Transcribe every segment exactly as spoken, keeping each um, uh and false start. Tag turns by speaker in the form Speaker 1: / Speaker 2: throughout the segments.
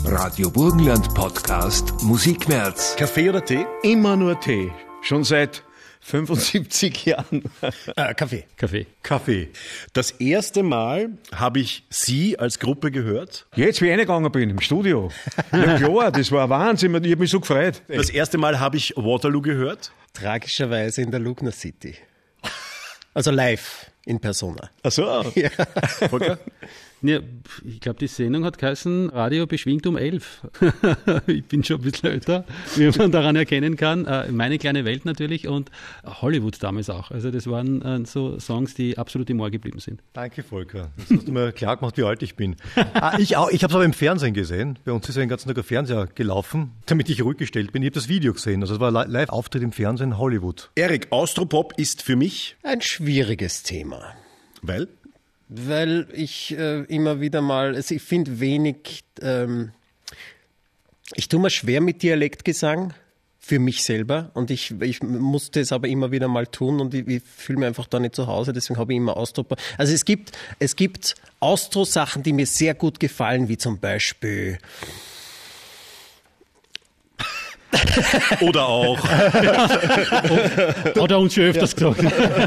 Speaker 1: Radio Burgenland Podcast Musikmärz.
Speaker 2: Kaffee oder Tee?
Speaker 3: Immer nur Tee. Schon seit fünfundsiebzig Jahren.
Speaker 2: Äh, Kaffee.
Speaker 3: Kaffee.
Speaker 2: Kaffee. Das erste Mal habe ich Sie als Gruppe gehört.
Speaker 3: Jetzt, wie ich reingegangen bin, im Studio. Ja klar, das war ein Wahnsinn. Ich habe mich so gefreut.
Speaker 2: Das erste Mal habe ich Waterloo gehört.
Speaker 4: Tragischerweise in der Lugner City. Also live, in persona.
Speaker 2: Ach so.
Speaker 4: Ja.
Speaker 2: Volker?
Speaker 5: Ja, ich glaube, die Sendung hat geheißen Radio beschwingt um elf. Ich bin schon ein bisschen älter, wie man daran erkennen kann. Meine kleine Welt natürlich und Hollywood damals auch. Also das waren so Songs, die absolut im Ohr geblieben sind.
Speaker 6: Danke, Volker. Das hast du mir klar gemacht, wie alt ich bin. Ah, ich auch. Ich habe es aber im Fernsehen gesehen. Bei uns ist ja den ganzen Tag der Fernseher gelaufen, damit ich ruhig gestellt bin. Ich habe das Video gesehen. Also es war ein Live-Auftritt im Fernsehen in Hollywood.
Speaker 2: Erik, Austropop ist für mich...
Speaker 4: Ein schwieriges Thema.
Speaker 2: Weil?
Speaker 4: Weil ich äh, immer wieder mal, also ich finde wenig, ähm, ich tue mir schwer mit Dialektgesang für mich selber und ich, ich musste es aber immer wieder mal tun und ich, ich fühle mich einfach da nicht zu Hause, deswegen habe ich immer Austro. Also es gibt, es gibt Austro-Sachen, die mir sehr gut gefallen, wie zum Beispiel...
Speaker 2: Oder auch.
Speaker 5: Oder uns schon öfters gesagt.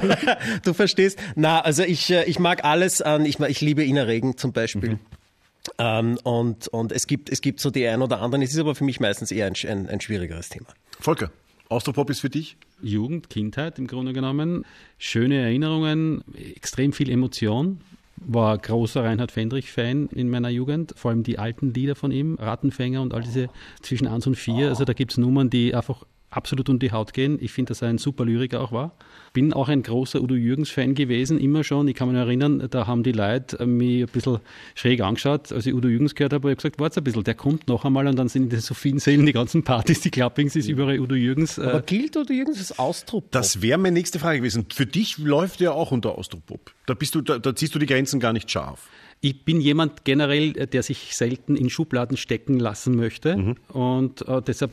Speaker 4: Du verstehst? Na, also ich, ich mag alles an, ich, ich liebe Ina Regen zum Beispiel. Mhm. Ähm, und und es, gibt, es gibt so die ein oder anderen, es ist aber für mich meistens eher ein, ein, ein schwierigeres Thema.
Speaker 2: Volker, Austropop ist für dich?
Speaker 5: Jugend, Kindheit im Grunde genommen, schöne Erinnerungen, extrem viel Emotion. War großer Reinhard Fendrich-Fan in meiner Jugend, vor allem die alten Lieder von ihm, Rattenfänger und all diese zwischen eins und vier. Also da gibt es Nummern, die einfach absolut um die Haut gehen. Ich finde, dass er ein super Lyriker auch war. Bin auch ein großer Udo Jürgens-Fan gewesen, immer schon. Ich kann mich noch erinnern, da haben die Leute mich ein bisschen schräg angeschaut, als ich Udo Jürgens gehört habe. Ich habe gesagt, warte ein bisschen, der kommt noch einmal und dann sind in den so vielen Sälen die ganzen Partys, die Klappings, ist überall Udo Jürgens.
Speaker 4: Aber gilt Udo Jürgens als Austropop?
Speaker 2: Das wäre meine nächste Frage gewesen. Für dich läuft der auch unter Austropop. Da bist du, da, da ziehst du die Grenzen gar nicht scharf.
Speaker 5: Ich bin jemand generell, der sich selten in Schubladen stecken lassen möchte mhm. und äh, deshalb...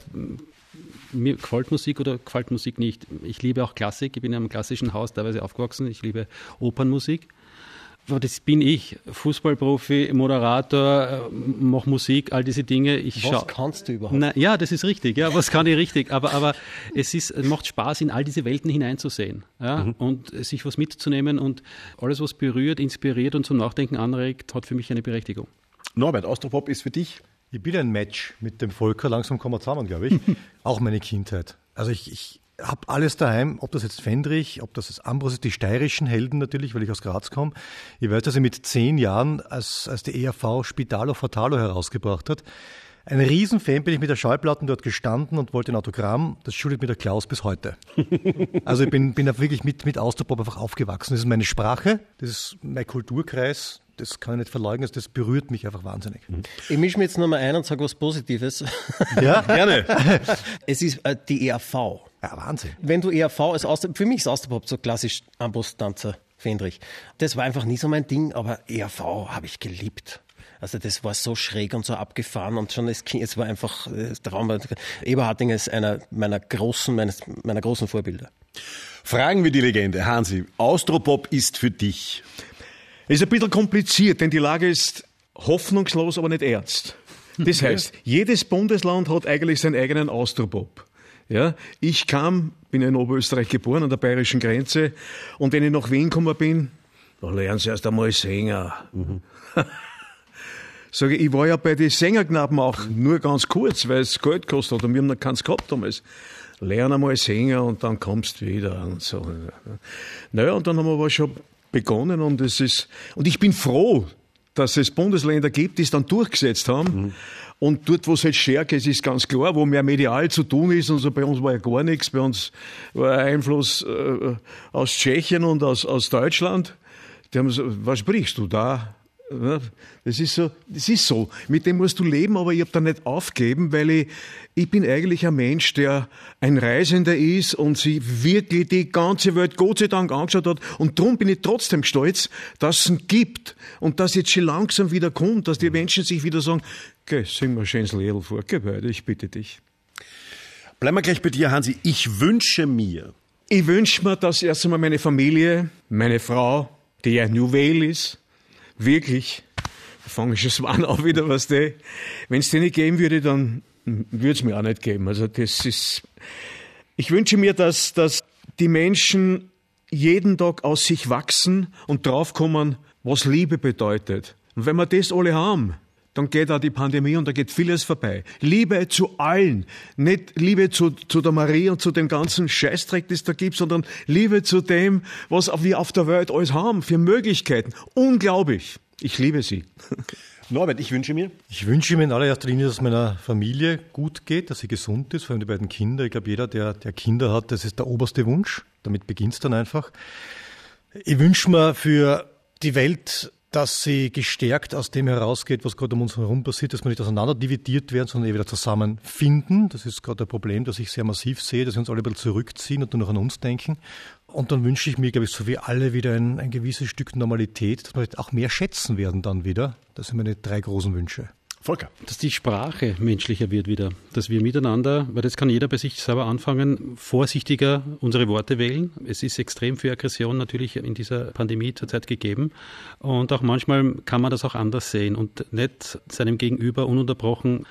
Speaker 5: Mir gefällt Musik oder gefällt Musik nicht. Ich liebe auch Klassik. Ich bin in einem klassischen Haus teilweise aufgewachsen. Ich liebe Opernmusik. Aber das bin ich. Fußballprofi, Moderator, mache Musik, all diese Dinge. Ich
Speaker 4: was
Speaker 5: schau,
Speaker 4: kannst du überhaupt?
Speaker 5: Na, ja, das ist richtig. Ja, was kann ich richtig? Aber, aber es ist, macht Spaß, in all diese Welten hineinzusehen, ja? Mhm. Und sich was mitzunehmen. Und alles, was berührt, inspiriert und zum Nachdenken anregt, hat für mich eine Berechtigung.
Speaker 2: Norbert, Austropop ist für dich?
Speaker 6: Ich bin ein Match mit dem Volker, langsam kommen wir zusammen, glaube ich. Auch meine Kindheit. Also ich, ich habe alles daheim, ob das jetzt Fendrich, ob das jetzt Ambros ist, die steirischen Helden natürlich, weil ich aus Graz komme. Ich weiß, dass ich mit zehn Jahren, als, als die E R V Spitalo Fatalo herausgebracht hat, ein Riesenfan bin ich mit der Schallplatten dort gestanden und wollte ein Autogramm. Das schuldet mir der Klaus bis heute. Also ich bin, bin da wirklich mit, mit Austropop einfach aufgewachsen. Das ist meine Sprache, das ist mein Kulturkreis. Das kann ich nicht verleugnen, das berührt mich einfach wahnsinnig.
Speaker 4: Ich mische mir jetzt nochmal ein und sage was Positives.
Speaker 2: Ja, gerne.
Speaker 4: Es ist äh, die E R V.
Speaker 6: Ja, Wahnsinn.
Speaker 4: Wenn du E R V als Austropop, für mich ist Austropop so klassisch Ambos-Tanzer, Fendrich. Das war einfach nie so mein Ding, aber E R V habe ich geliebt. Also das war so schräg und so abgefahren und schon als Kind, es war einfach das Traum. Eberhardinger ist einer meiner großen, meines, meiner großen Vorbilder.
Speaker 2: Fragen wir die Legende, Hansi. Austropop ist für dich...
Speaker 3: Es ist ein bisschen kompliziert, denn die Lage ist hoffnungslos, aber nicht ernst. Das heißt, jedes Bundesland hat eigentlich seinen eigenen Austropop. Ja, ich kam, bin in Oberösterreich geboren, an der bayerischen Grenze, und wenn ich nach Wien gekommen bin, da lernen sie erst einmal singen. Mhm. Sage ich, ich war ja bei den Sängerknaben auch nur ganz kurz, weil es Geld gekostet hat und wir haben noch keins gehabt damals. Lern einmal singen und dann kommst du wieder und so. Naja, und dann haben wir aber schon begonnen und es ist, und ich bin froh, dass es Bundesländer gibt, die es dann durchgesetzt haben. Mhm. Und dort, wo es halt stärker ist, ist ganz klar, wo mehr medial zu tun ist. Und so bei uns war ja gar nichts. Bei uns war ein Einfluss äh, aus Tschechien und aus, aus Deutschland. Die haben so, was sprichst du da? Das ist so, das ist so. Mit dem musst du leben, aber ich habe da nicht aufgegeben, weil ich, ich bin eigentlich ein Mensch, der ein Reisender ist und sich wirklich die ganze Welt Gott sei Dank angeschaut hat. Und darum bin ich trotzdem stolz, dass es ihn gibt und dass jetzt schon langsam wieder kommt, dass die Menschen sich wieder sagen, okay, sing mal schönes Liedl vor, geh weiter, ich bitte dich.
Speaker 2: Bleiben wir gleich bei dir, Hansi. Ich wünsche mir...
Speaker 3: Ich wünsche mir, dass erst einmal meine Familie, meine Frau, die ja Juwel ist, wirklich fange ich es an auch wieder, was die, wenn es die nicht geben würde, dann würde es mir auch nicht geben. Also das ist, ich wünsche mir, dass, dass die Menschen jeden Tag aus sich wachsen und draufkommen, was Liebe bedeutet. Und wenn wir das alle haben, dann geht auch die Pandemie und da geht vieles vorbei. Liebe zu allen. Nicht Liebe zu, zu der Marie und zu dem ganzen Scheißdreck, das es da gibt, sondern Liebe zu dem, was wir auf der Welt alles haben, für Möglichkeiten. Unglaublich. Ich liebe sie.
Speaker 2: Norbert, ich wünsche mir?
Speaker 6: Ich wünsche mir in allererster Linie, dass es meiner Familie gut geht, dass sie gesund ist, vor allem die beiden Kinder. Ich glaube, jeder, der, der Kinder hat, das ist der oberste Wunsch. Damit beginnt es dann einfach. Ich wünsche mir für die Welt, dass sie gestärkt aus dem herausgeht, was gerade um uns herum passiert, dass wir nicht auseinander dividiert werden, sondern wieder zusammenfinden. Das ist gerade ein Problem, das ich sehr massiv sehe, dass wir uns alle ein bisschen zurückziehen und nur noch an uns denken. Und dann wünsche ich mir, glaube ich, so wie alle wieder ein, ein gewisses Stück Normalität, dass wir auch mehr schätzen werden dann wieder. Das sind meine drei großen Wünsche.
Speaker 2: Volker.
Speaker 5: Dass die Sprache menschlicher wird wieder, dass wir miteinander, weil das kann jeder bei sich selber anfangen, vorsichtiger unsere Worte wählen. Es ist extrem viel Aggression natürlich in dieser Pandemie zurzeit gegeben und auch manchmal kann man das auch anders sehen und nicht seinem Gegenüber ununterbrochen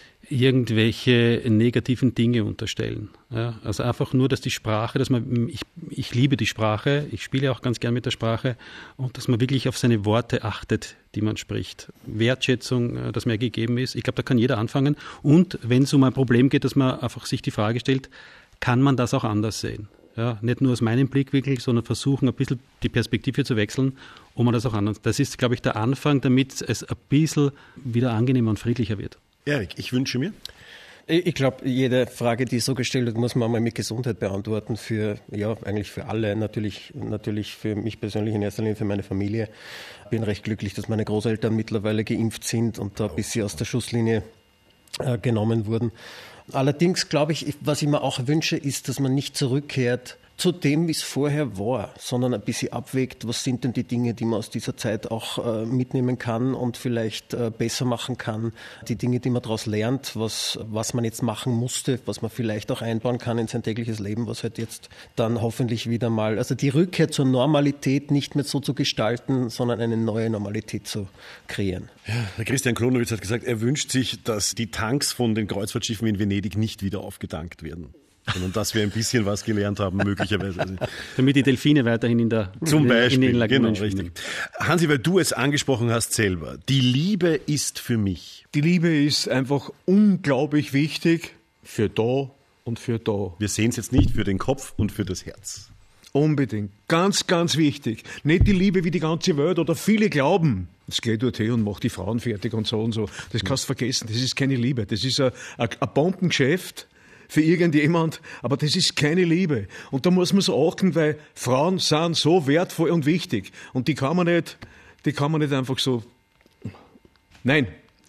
Speaker 5: irgendwelche negativen Dinge unterstellen. Ja, also einfach nur, dass die Sprache, dass man, ich, ich liebe die Sprache, ich spiele auch ganz gern mit der Sprache und dass man wirklich auf seine Worte achtet, die man spricht. Wertschätzung, dass mehr gegeben ist. Ich glaube, da kann jeder anfangen. Und wenn es um ein Problem geht, dass man einfach sich die Frage stellt, kann man das auch anders sehen? Ja, nicht nur aus meinem Blickwinkel, sondern versuchen, ein bisschen die Perspektive zu wechseln, um man das auch anders. Das ist, glaube ich, der Anfang, damit es ein bisschen wieder angenehmer und friedlicher wird.
Speaker 2: Erik, ich wünsche mir?
Speaker 4: Ich glaube, jede Frage, die so gestellt wird, muss man einmal mit Gesundheit beantworten. Für, ja, eigentlich für alle. Natürlich, natürlich für mich persönlich in erster Linie, für meine Familie. Ich bin recht glücklich, dass meine Großeltern mittlerweile geimpft sind und da ein bisschen aus der Schusslinie äh, genommen wurden. Allerdings glaube ich, was ich mir auch wünsche, ist, dass man nicht zurückkehrt zu dem, wie es vorher war, sondern ein bisschen abwägt, was sind denn die Dinge, die man aus dieser Zeit auch äh, mitnehmen kann und vielleicht äh, besser machen kann. Die Dinge, die man daraus lernt, was, was man jetzt machen musste, was man vielleicht auch einbauen kann in sein tägliches Leben, was halt jetzt dann hoffentlich wieder mal, also die Rückkehr zur Normalität nicht mehr so zu gestalten, sondern eine neue Normalität zu kreieren.
Speaker 2: Ja, der Christian Kronowitz hat gesagt, er wünscht sich, dass die Tanks von den Kreuzfahrtschiffen in Venedig nicht wieder aufgetankt werden. Sondern dass wir ein bisschen was gelernt haben, möglicherweise.
Speaker 5: Damit die Delfine weiterhin in der
Speaker 2: Zum Beispiel,
Speaker 5: in den Lagunen
Speaker 2: genau, richtig. Hansi, weil du es angesprochen hast selber, die Liebe ist für mich.
Speaker 3: Die Liebe ist einfach unglaublich wichtig für da und für da.
Speaker 2: Wir sehen es jetzt nicht für den Kopf und für das Herz.
Speaker 3: Unbedingt. Ganz, ganz wichtig. Nicht die Liebe wie die ganze Welt oder viele glauben. Es geht dort her und macht die Frauen fertig und so und so. Das kannst du vergessen. Das ist keine Liebe. Das ist ein, ein, ein Bombengeschäft für irgendjemand, aber das ist keine Liebe. Und da muss man so achten, weil Frauen sind so wertvoll und wichtig. Und die kann man nicht, die kann man nicht einfach so. Nein.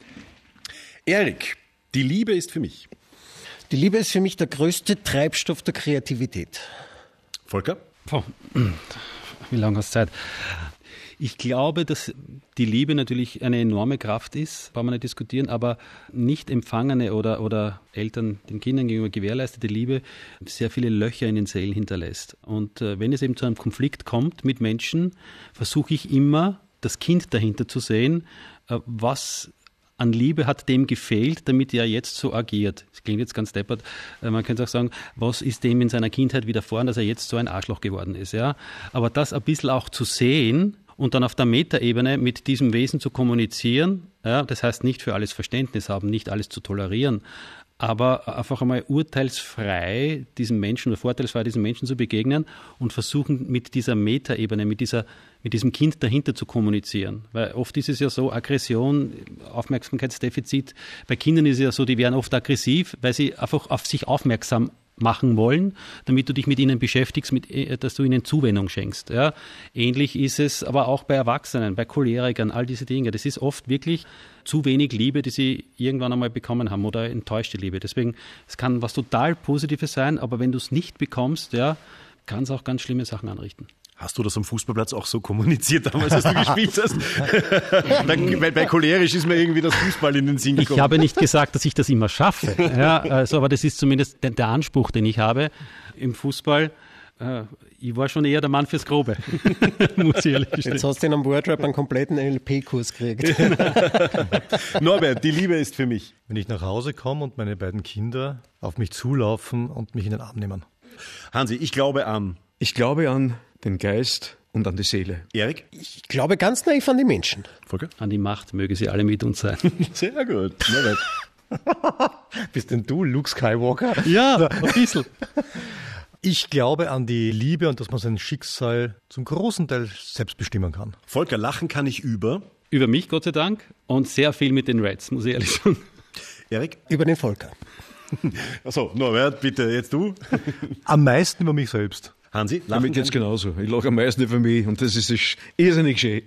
Speaker 2: Erik, die Liebe ist für mich.
Speaker 4: Die Liebe ist für mich der größte Treibstoff der Kreativität.
Speaker 2: Volker?
Speaker 5: Oh, wie lange hast du Zeit? Ich glaube, dass die Liebe natürlich eine enorme Kraft ist, kann man nicht diskutieren, aber nicht empfangene oder, oder Eltern den Kindern gegenüber gewährleistete Liebe sehr viele Löcher in den Seelen hinterlässt. Und äh, wenn es eben zu einem Konflikt kommt mit Menschen, versuche ich immer, das Kind dahinter zu sehen, äh, was an Liebe hat dem gefehlt, damit er jetzt so agiert. Das klingt jetzt ganz deppert. Man könnte auch sagen, was ist dem in seiner Kindheit widerfahren, dass er jetzt so ein Arschloch geworden ist. Ja? Aber das ein bisschen auch zu sehen und dann auf der Metaebene mit diesem Wesen zu kommunizieren, ja, das heißt nicht für alles Verständnis haben, nicht alles zu tolerieren, aber einfach einmal urteilsfrei diesem Menschen oder vorteilsfrei diesem Menschen zu begegnen und versuchen mit dieser Metaebene, mit dieser, mit diesem Kind dahinter zu kommunizieren. Weil oft ist es ja so, Aggression, Aufmerksamkeitsdefizit, bei Kindern ist es ja so, die werden oft aggressiv, weil sie einfach auf sich aufmerksam machen wollen, damit du dich mit ihnen beschäftigst, mit, dass du ihnen Zuwendung schenkst. Ja. Ähnlich ist es aber auch bei Erwachsenen, bei Cholerikern, all diese Dinge. Das ist oft wirklich zu wenig Liebe, die sie irgendwann einmal bekommen haben oder enttäuschte Liebe. Deswegen, es kann was total Positives sein, aber wenn du es nicht bekommst, ja, kann es auch ganz schlimme Sachen anrichten.
Speaker 2: Hast du das am Fußballplatz auch so kommuniziert damals, als du gespielt hast? bei, bei cholerisch ist mir irgendwie das Fußball in den Sinn gekommen.
Speaker 5: Ich habe nicht gesagt, dass ich das immer schaffe. Ja, also, aber das ist zumindest der, der Anspruch, den ich habe im Fußball. Äh, Ich war schon eher der Mann fürs Grobe, muss ich ehrlich gestehen.
Speaker 4: Jetzt hast du in einem Wordrap einen kompletten N L P-Kurs gekriegt.
Speaker 2: Norbert, die Liebe ist für mich.
Speaker 6: Wenn ich nach Hause komme und meine beiden Kinder auf mich zulaufen und mich in den Arm nehmen.
Speaker 2: Hansi, ich glaube an.
Speaker 3: Ich glaube an den Geist und an die Seele.
Speaker 2: Erik?
Speaker 4: Ich glaube ganz naiv an die Menschen.
Speaker 2: Volker?
Speaker 5: An die Macht möge sie alle mit uns sein.
Speaker 2: Sehr gut. Norbert?
Speaker 6: Bist denn du Luke Skywalker?
Speaker 5: Ja, ein bisschen.
Speaker 6: Ich glaube an die Liebe und dass man sein Schicksal zum großen Teil selbst bestimmen kann.
Speaker 2: Volker, lachen kann ich über.
Speaker 5: Über mich, Gott sei Dank. Und sehr viel mit den Reds, muss ich ehrlich sagen.
Speaker 2: Erik?
Speaker 4: Über den Volker.
Speaker 2: Achso, Norbert, bitte, jetzt du.
Speaker 6: Am meisten über mich selbst.
Speaker 2: Hansi, lachen
Speaker 3: Damit geht's
Speaker 2: kann
Speaker 3: genauso. Ich lache am meisten für mich und das ist ist irrsinnig schön.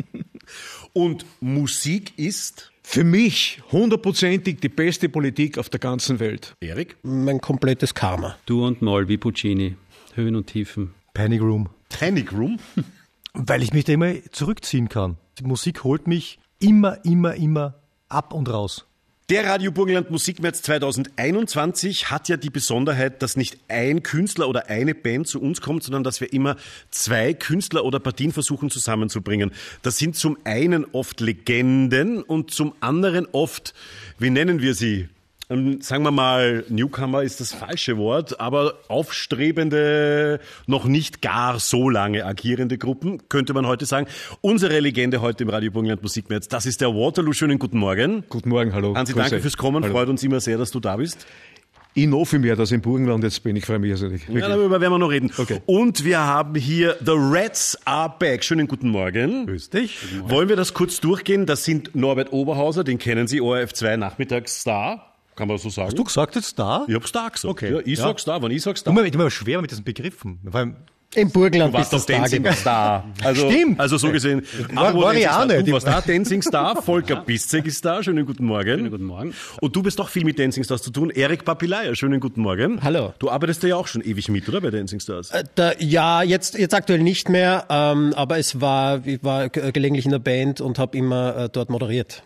Speaker 2: Und Musik ist?
Speaker 3: Für mich hundertprozentig die beste Politik auf der ganzen Welt.
Speaker 2: Erik?
Speaker 4: Mein komplettes Karma.
Speaker 5: Du und Moll wie Puccini. Höhen und Tiefen.
Speaker 6: Panic Room.
Speaker 2: Panic Room?
Speaker 6: Weil ich mich da immer zurückziehen kann. Die Musik holt mich immer, immer, immer ab und raus.
Speaker 2: Der Radio Burgenland Musikmärz zweitausendeinundzwanzig hat ja die Besonderheit, dass nicht ein Künstler oder eine Band zu uns kommt, sondern dass wir immer zwei Künstler oder Partien versuchen zusammenzubringen. Das sind zum einen oft Legenden und zum anderen oft, wie nennen wir sie? Ähm, sagen wir mal, Newcomer ist das falsche Wort, aber aufstrebende, noch nicht gar so lange agierende Gruppen, könnte man heute sagen. Unsere Legende heute im Radio Burgenland Musikmärz, das ist der Waterloo. Schönen guten Morgen.
Speaker 3: Guten Morgen, hallo.
Speaker 2: Hansi,
Speaker 3: Grüß
Speaker 2: danke
Speaker 3: euch.
Speaker 2: fürs Kommen.
Speaker 3: Hallo.
Speaker 2: Freut uns immer sehr, dass du da bist.
Speaker 3: Ich noch viel mehr, dass ich im Burgenland jetzt bin. Ich freue mich irrsinnig.
Speaker 2: Ja,
Speaker 3: Wirklich.
Speaker 2: darüber werden wir noch reden.
Speaker 3: Okay.
Speaker 2: Und wir haben hier The Reds Are Back. Schönen guten Morgen.
Speaker 6: Grüß dich.
Speaker 2: Wollen wir das kurz durchgehen? Das sind Norbert Oberhauser, den kennen Sie, O R F zwei Nachmittagsstar. Kann man so sagen?
Speaker 6: Hast du gesagt jetzt da?
Speaker 2: Ich hab Star gesagt.
Speaker 6: Okay.
Speaker 2: Ja, ich
Speaker 6: Ja.
Speaker 2: sag Star, wenn ich sag
Speaker 6: Du,
Speaker 2: Star.
Speaker 6: mir- ich bin immer schwer mit diesen Begriffen. Vor allem,
Speaker 4: Im Burgenland
Speaker 2: Du warst
Speaker 4: bist
Speaker 2: doch
Speaker 4: du da
Speaker 2: Dancing
Speaker 4: gewesen.
Speaker 2: Star. Also,
Speaker 6: Stimmt.
Speaker 2: Also so gesehen.
Speaker 6: War-
Speaker 2: Apropos
Speaker 6: war ich
Speaker 2: Dancing
Speaker 6: auch
Speaker 2: Star,
Speaker 6: nicht.
Speaker 2: Du warst da Dancing Star, Volker Biszek ist da. Schönen guten Morgen.
Speaker 5: Schönen guten Morgen.
Speaker 2: Und du bist doch viel mit Dancing Stars zu tun. Erik Papilaya, schönen guten Morgen.
Speaker 4: Hallo.
Speaker 2: Du arbeitest da ja auch schon ewig mit, oder, bei Dancing Stars?
Speaker 4: Äh, Da, ja, jetzt, jetzt aktuell nicht mehr, ähm, aber es war, ich war ge- gelegentlich in der Band und habe immer äh, dort moderiert.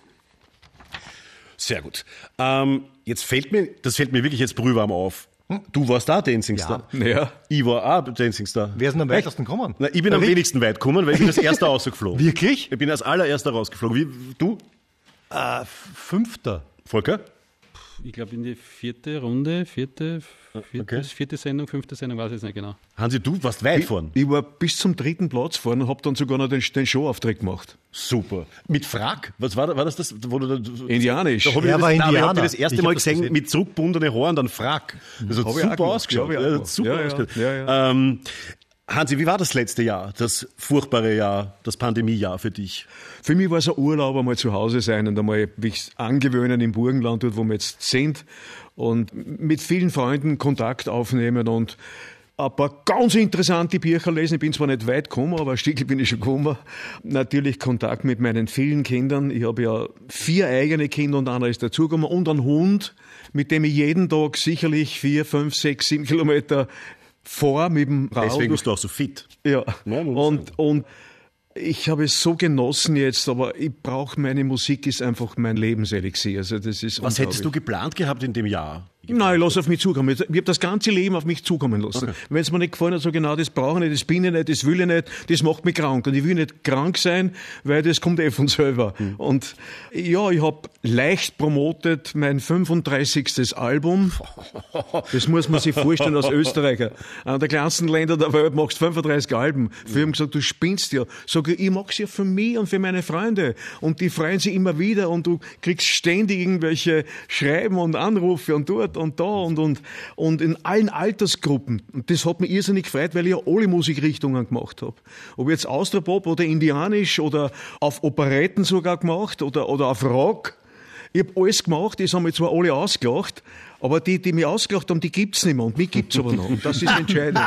Speaker 2: Sehr gut. Ähm, jetzt fällt mir, das fällt mir wirklich jetzt brühwarm auf. Du warst da Dancing Star.
Speaker 3: Ja.
Speaker 2: Ich war auch Dancing Star.
Speaker 6: wer ist denn am weitesten gekommen?
Speaker 2: Na, ich bin am
Speaker 6: Rick?
Speaker 2: wenigsten weit gekommen, weil ich bin als erster rausgeflogen.
Speaker 6: Wirklich?
Speaker 2: Ich bin als allererster rausgeflogen. Wie, du,
Speaker 6: Äh, Fünfter.
Speaker 2: Volker?
Speaker 5: Ich glaube in die vierte Runde, vierte, vierte,
Speaker 2: okay.
Speaker 5: vierte Sendung, fünfte Sendung, weiß ich jetzt nicht genau.
Speaker 2: Hansi, du warst weit vorn.
Speaker 3: Ich war bis zum dritten Platz vorne und habe dann sogar noch den, den Showauftritt gemacht.
Speaker 2: Super. Mit Frack? Was war, war das? das wo du, da,
Speaker 3: Indianisch.
Speaker 2: Da hab ich
Speaker 6: Er
Speaker 2: das,
Speaker 6: war
Speaker 2: nein, aber ich hab
Speaker 6: Indianer.
Speaker 2: dich das erste
Speaker 6: Ich
Speaker 2: Mal
Speaker 6: hab das
Speaker 2: gesehen,
Speaker 6: gesehen.
Speaker 2: mit zurückgebundene Haaren, dann Frack. Das hat
Speaker 3: Hab ich auch
Speaker 2: super
Speaker 3: gemacht.
Speaker 2: ausgeschaut.
Speaker 3: Hab ich auch
Speaker 2: Ja,
Speaker 3: gemacht.
Speaker 2: super
Speaker 3: Ja, ja.
Speaker 2: ausgeschaut.
Speaker 3: Ja, ja.
Speaker 2: Ähm, Hansi, wie war das letzte Jahr? Das furchtbare Jahr, das Pandemiejahr für dich?
Speaker 3: Für mich war es ein Urlaub, einmal zu Hause sein und einmal mich angewöhnen im Burgenland, dort wo wir jetzt sind, und mit vielen Freunden Kontakt aufnehmen und ein paar ganz interessante Bücher lesen. Ich bin zwar nicht weit gekommen, aber ein Stückchen bin ich schon gekommen. Natürlich Kontakt mit meinen vielen Kindern. Ich habe ja vier eigene Kinder und einer ist dazugekommen und einen Hund, mit dem ich jeden Tag sicherlich vier, fünf, sechs, sieben Kilometer fahre mit dem Rad.
Speaker 2: Deswegen bist du auch so fit.
Speaker 3: Ja,
Speaker 2: Ja, muss
Speaker 3: und, und ich habe es so genossen jetzt, aber ich brauche, meine Musik ist einfach mein Lebenselixier. Also das ist
Speaker 2: Was hättest du
Speaker 3: unglaublich.
Speaker 2: geplant gehabt in dem Jahr?
Speaker 3: Nein, ich lasse auf mich zukommen. Ich habe das ganze Leben auf mich zukommen lassen. Wenn es mir nicht gefallen hat, so genau, das brauche ich nicht, das bin ich nicht, das will ich nicht, das macht mich krank. Und ich will nicht krank sein, weil das kommt eh von selber.
Speaker 2: Hm.
Speaker 3: Und ja, ich habe leicht promotet mein fünfunddreißigstes Album. Das muss man sich vorstellen als Österreicher. Einer der kleinsten Länder der Welt machst fünfunddreißig Alben. Viele haben gesagt, du spinnst ja. Sag ich, ich mach's ja für mich und für meine Freunde. Und die freuen sich immer wieder und du kriegst ständig irgendwelche Schreiben und Anrufe und dort und da und, und, und in allen Altersgruppen. Und das hat mich irrsinnig gefreut, weil ich ja alle Musikrichtungen gemacht habe. Ob jetzt Austropop oder Indianisch oder auf Operetten sogar gemacht oder, oder auf Rock. Ich habe alles gemacht, das haben mich zwar alle ausgelacht, aber die, die mich ausgelacht haben, die gibt's nicht mehr und mich gibt's aber noch. Und das ist entscheidend.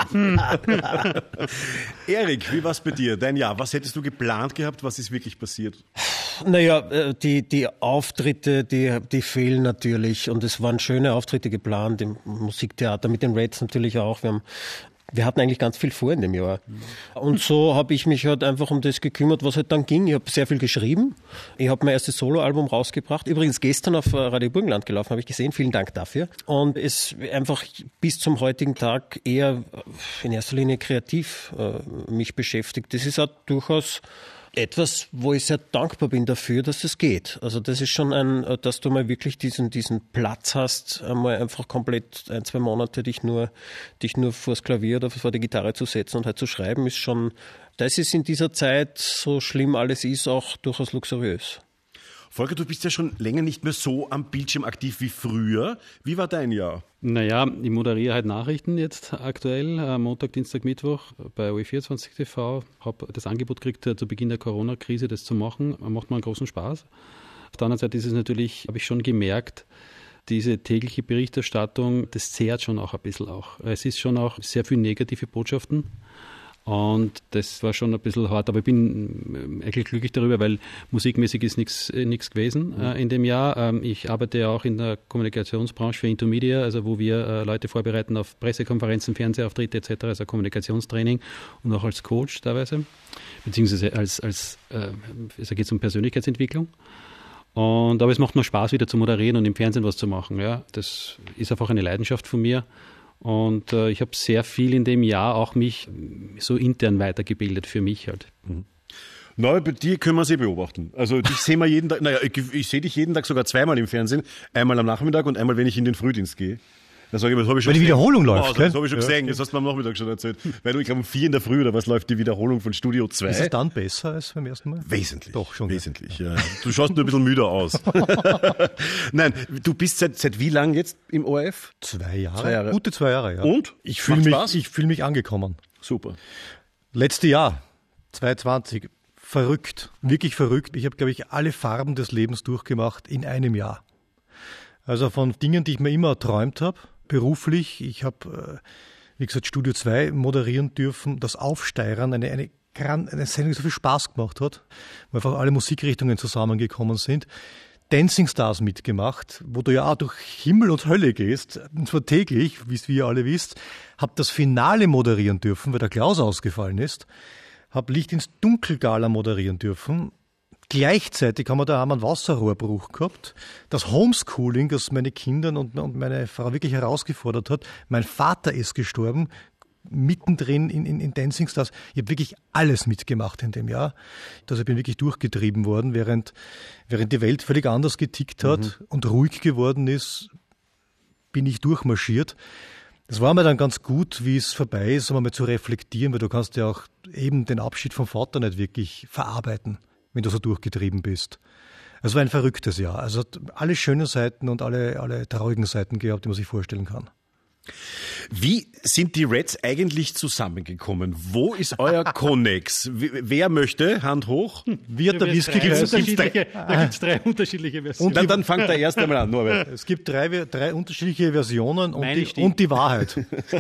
Speaker 2: Erik, wie war's bei dir? Dein Jahr, was hättest du geplant gehabt? Was ist wirklich passiert?
Speaker 4: Naja, äh, die, die Auftritte, die, die fehlen natürlich und es waren schöne Auftritte geplant im Musiktheater, mit den Reds natürlich auch. Wir haben wir hatten eigentlich ganz viel vor in dem Jahr. Und so habe ich mich halt einfach um das gekümmert, was halt dann ging. Ich habe sehr viel geschrieben. Ich habe mein erstes Soloalbum rausgebracht. Übrigens gestern auf Radio Burgenland gelaufen, habe ich gesehen. Vielen Dank dafür. Und es einfach bis zum heutigen Tag eher in erster Linie kreativ äh, mich beschäftigt. Das ist auch durchaus etwas, wo ich sehr dankbar bin dafür, dass das geht. Also das ist schon ein, dass du mal wirklich diesen, diesen Platz hast, einmal einfach komplett ein, zwei Monate dich nur, dich nur vors Klavier oder vor die Gitarre zu setzen und halt zu schreiben, ist schon, das ist in dieser Zeit, so schlimm alles ist, auch durchaus luxuriös.
Speaker 2: Volker, du bist ja schon länger nicht mehr so am Bildschirm aktiv wie früher. Wie war dein Jahr?
Speaker 5: Naja, ich moderiere halt Nachrichten jetzt aktuell, Montag, Dienstag, Mittwoch bei O E vierundzwanzig T V. Habe das Angebot gekriegt, zu Beginn der Corona-Krise das zu machen. Macht mir einen großen Spaß. Auf der anderen Seite ist es natürlich, habe ich schon gemerkt, diese tägliche Berichterstattung, das zehrt schon auch ein bisschen auch. Es ist schon auch sehr viel negative Botschaften. Und das war schon ein bisschen hart, aber ich bin eigentlich glücklich darüber, weil musikmäßig ist nichts nichts gewesen äh, in dem Jahr. Ähm, ich arbeite ja auch in der Kommunikationsbranche für Intermedia, also wo wir äh, Leute vorbereiten auf Pressekonferenzen, Fernsehauftritte et cetera, also Kommunikationstraining und auch als Coach teilweise, beziehungsweise als, als äh, also geht es um Persönlichkeitsentwicklung. Und, aber es macht mir Spaß, wieder zu moderieren und im Fernsehen was zu machen. Ja. Das ist einfach eine Leidenschaft von mir. Und äh, ich habe sehr viel in dem Jahr auch mich so intern weitergebildet für mich halt.
Speaker 2: Mhm. Na, bei dir können wir sie beobachten. Also dich sehen wir jeden Tag, naja, ich, ich sehe dich jeden Tag sogar zweimal im Fernsehen. Einmal am Nachmittag und einmal, wenn ich in den Frühdienst gehe. Da sage ich, das habe ich schon
Speaker 6: Wenn die
Speaker 2: gesehen.
Speaker 6: Wiederholung läuft,
Speaker 2: oh, das habe ich schon ja. gesehen, das hast du mir am Nachmittag schon erzählt. Weil du, ich glaube, um vier in der Früh oder was läuft die Wiederholung von Studio zwei.
Speaker 6: Ist es dann besser als beim ersten Mal?
Speaker 2: Wesentlich.
Speaker 6: Doch, schon.
Speaker 2: Wesentlich, ja. Du schaust nur ein bisschen müder aus. Nein, du bist seit, seit wie lang jetzt im O R F?
Speaker 6: Zwei Jahre.
Speaker 2: Zwei Jahre.
Speaker 6: Gute zwei Jahre, ja.
Speaker 2: Und?
Speaker 6: Ich fühle mich, ich fühle mich angekommen.
Speaker 2: Super.
Speaker 6: Letztes Jahr, zwanzig zwanzig, verrückt, wirklich verrückt. Ich habe, glaube ich, alle Farben des Lebens durchgemacht in einem Jahr. Also von Dingen, die ich mir immer erträumt habe, beruflich. Ich habe, wie gesagt, Studio zwei moderieren dürfen, das Aufsteigern, eine, eine, eine Sendung, die so viel Spaß gemacht hat, wo einfach alle Musikrichtungen zusammengekommen sind. Dancing Stars mitgemacht, wo du ja auch durch Himmel und Hölle gehst, und zwar täglich, wie ihr alle wisst. Habe das Finale moderieren dürfen, weil der Klaus ausgefallen ist. Habe Licht ins Dunkel-Gala moderieren dürfen. Gleichzeitig haben wir da einen Wasserrohrbruch gehabt. Das Homeschooling, das meine Kinder und, und meine Frau wirklich herausgefordert hat. Mein Vater ist gestorben, mittendrin in, in, in Dancing Stars. Ich habe wirklich alles mitgemacht in dem Jahr. Also ich bin wirklich durchgetrieben worden, während, während die Welt völlig anders getickt hat mhm. und ruhig geworden ist, bin ich durchmarschiert. Das war mir dann ganz gut, wie es vorbei ist, um mal zu reflektieren, weil du kannst ja auch eben den Abschied vom Vater nicht wirklich verarbeiten, wenn du so durchgetrieben bist. Es war ein verrücktes Jahr. Also hat alle schönen Seiten und alle, alle traurigen Seiten gehabt, die man sich vorstellen kann.
Speaker 2: Wie sind die Reds eigentlich zusammengekommen? Wo ist euer Connex? Wer möchte? Hand hoch.
Speaker 6: Wie hat der Whisky
Speaker 5: geheißen? Da gibt es drei unterschiedliche Versionen.
Speaker 2: Und dann, dann fangt der erste Mal an, Norbert.
Speaker 6: Es gibt drei, drei unterschiedliche Versionen und die, und die Wahrheit.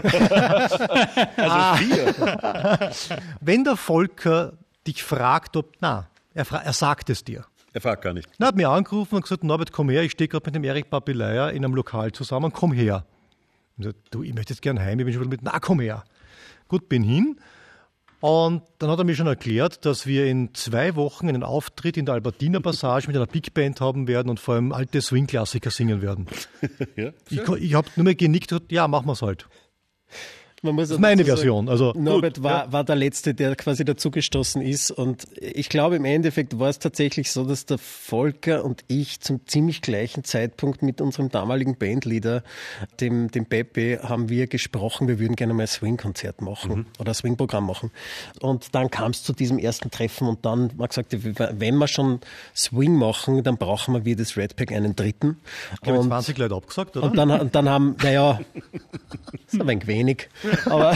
Speaker 2: Also vier.
Speaker 6: Wenn der Volker dich fragt, ob... Na, er, fra- er sagt es dir.
Speaker 2: Er fragt gar nicht.
Speaker 6: Er hat mich angerufen und gesagt, Norbert, komm her, ich stehe gerade mit dem Erik Babileier in einem Lokal zusammen, komm her. Ich habe gesagt, du, ich möchte jetzt gern heim, ich bin schon mit, na komm her. Gut, bin hin. Und dann hat er mir schon erklärt, dass wir in zwei Wochen einen Auftritt in der Albertina Passage mit einer Big Band haben werden und vor allem alte Swing-Klassiker singen werden. Ja, ich ich habe nur mehr genickt und ja, machen wir es halt.
Speaker 4: Man muss
Speaker 6: das ist meine Version. Also,
Speaker 4: Norbert
Speaker 6: gut,
Speaker 4: war,
Speaker 6: ja.
Speaker 4: war der Letzte, der quasi dazugestoßen ist. Und ich glaube, im Endeffekt war es tatsächlich so, dass der Volker und ich zum ziemlich gleichen Zeitpunkt mit unserem damaligen Bandleader, dem, dem Pepe, haben wir gesprochen, wir würden gerne mal ein Swing-Konzert machen mhm. oder ein Swing-Programm machen. Und dann kam es zu diesem ersten Treffen und dann haben wir gesagt, wenn wir schon Swing machen, dann brauchen wir wie das Red Pack einen dritten.
Speaker 6: Ich glaube, zwanzig Leute abgesagt, oder?
Speaker 4: Und dann, und dann haben, naja, das ist aber ein wenig. Aber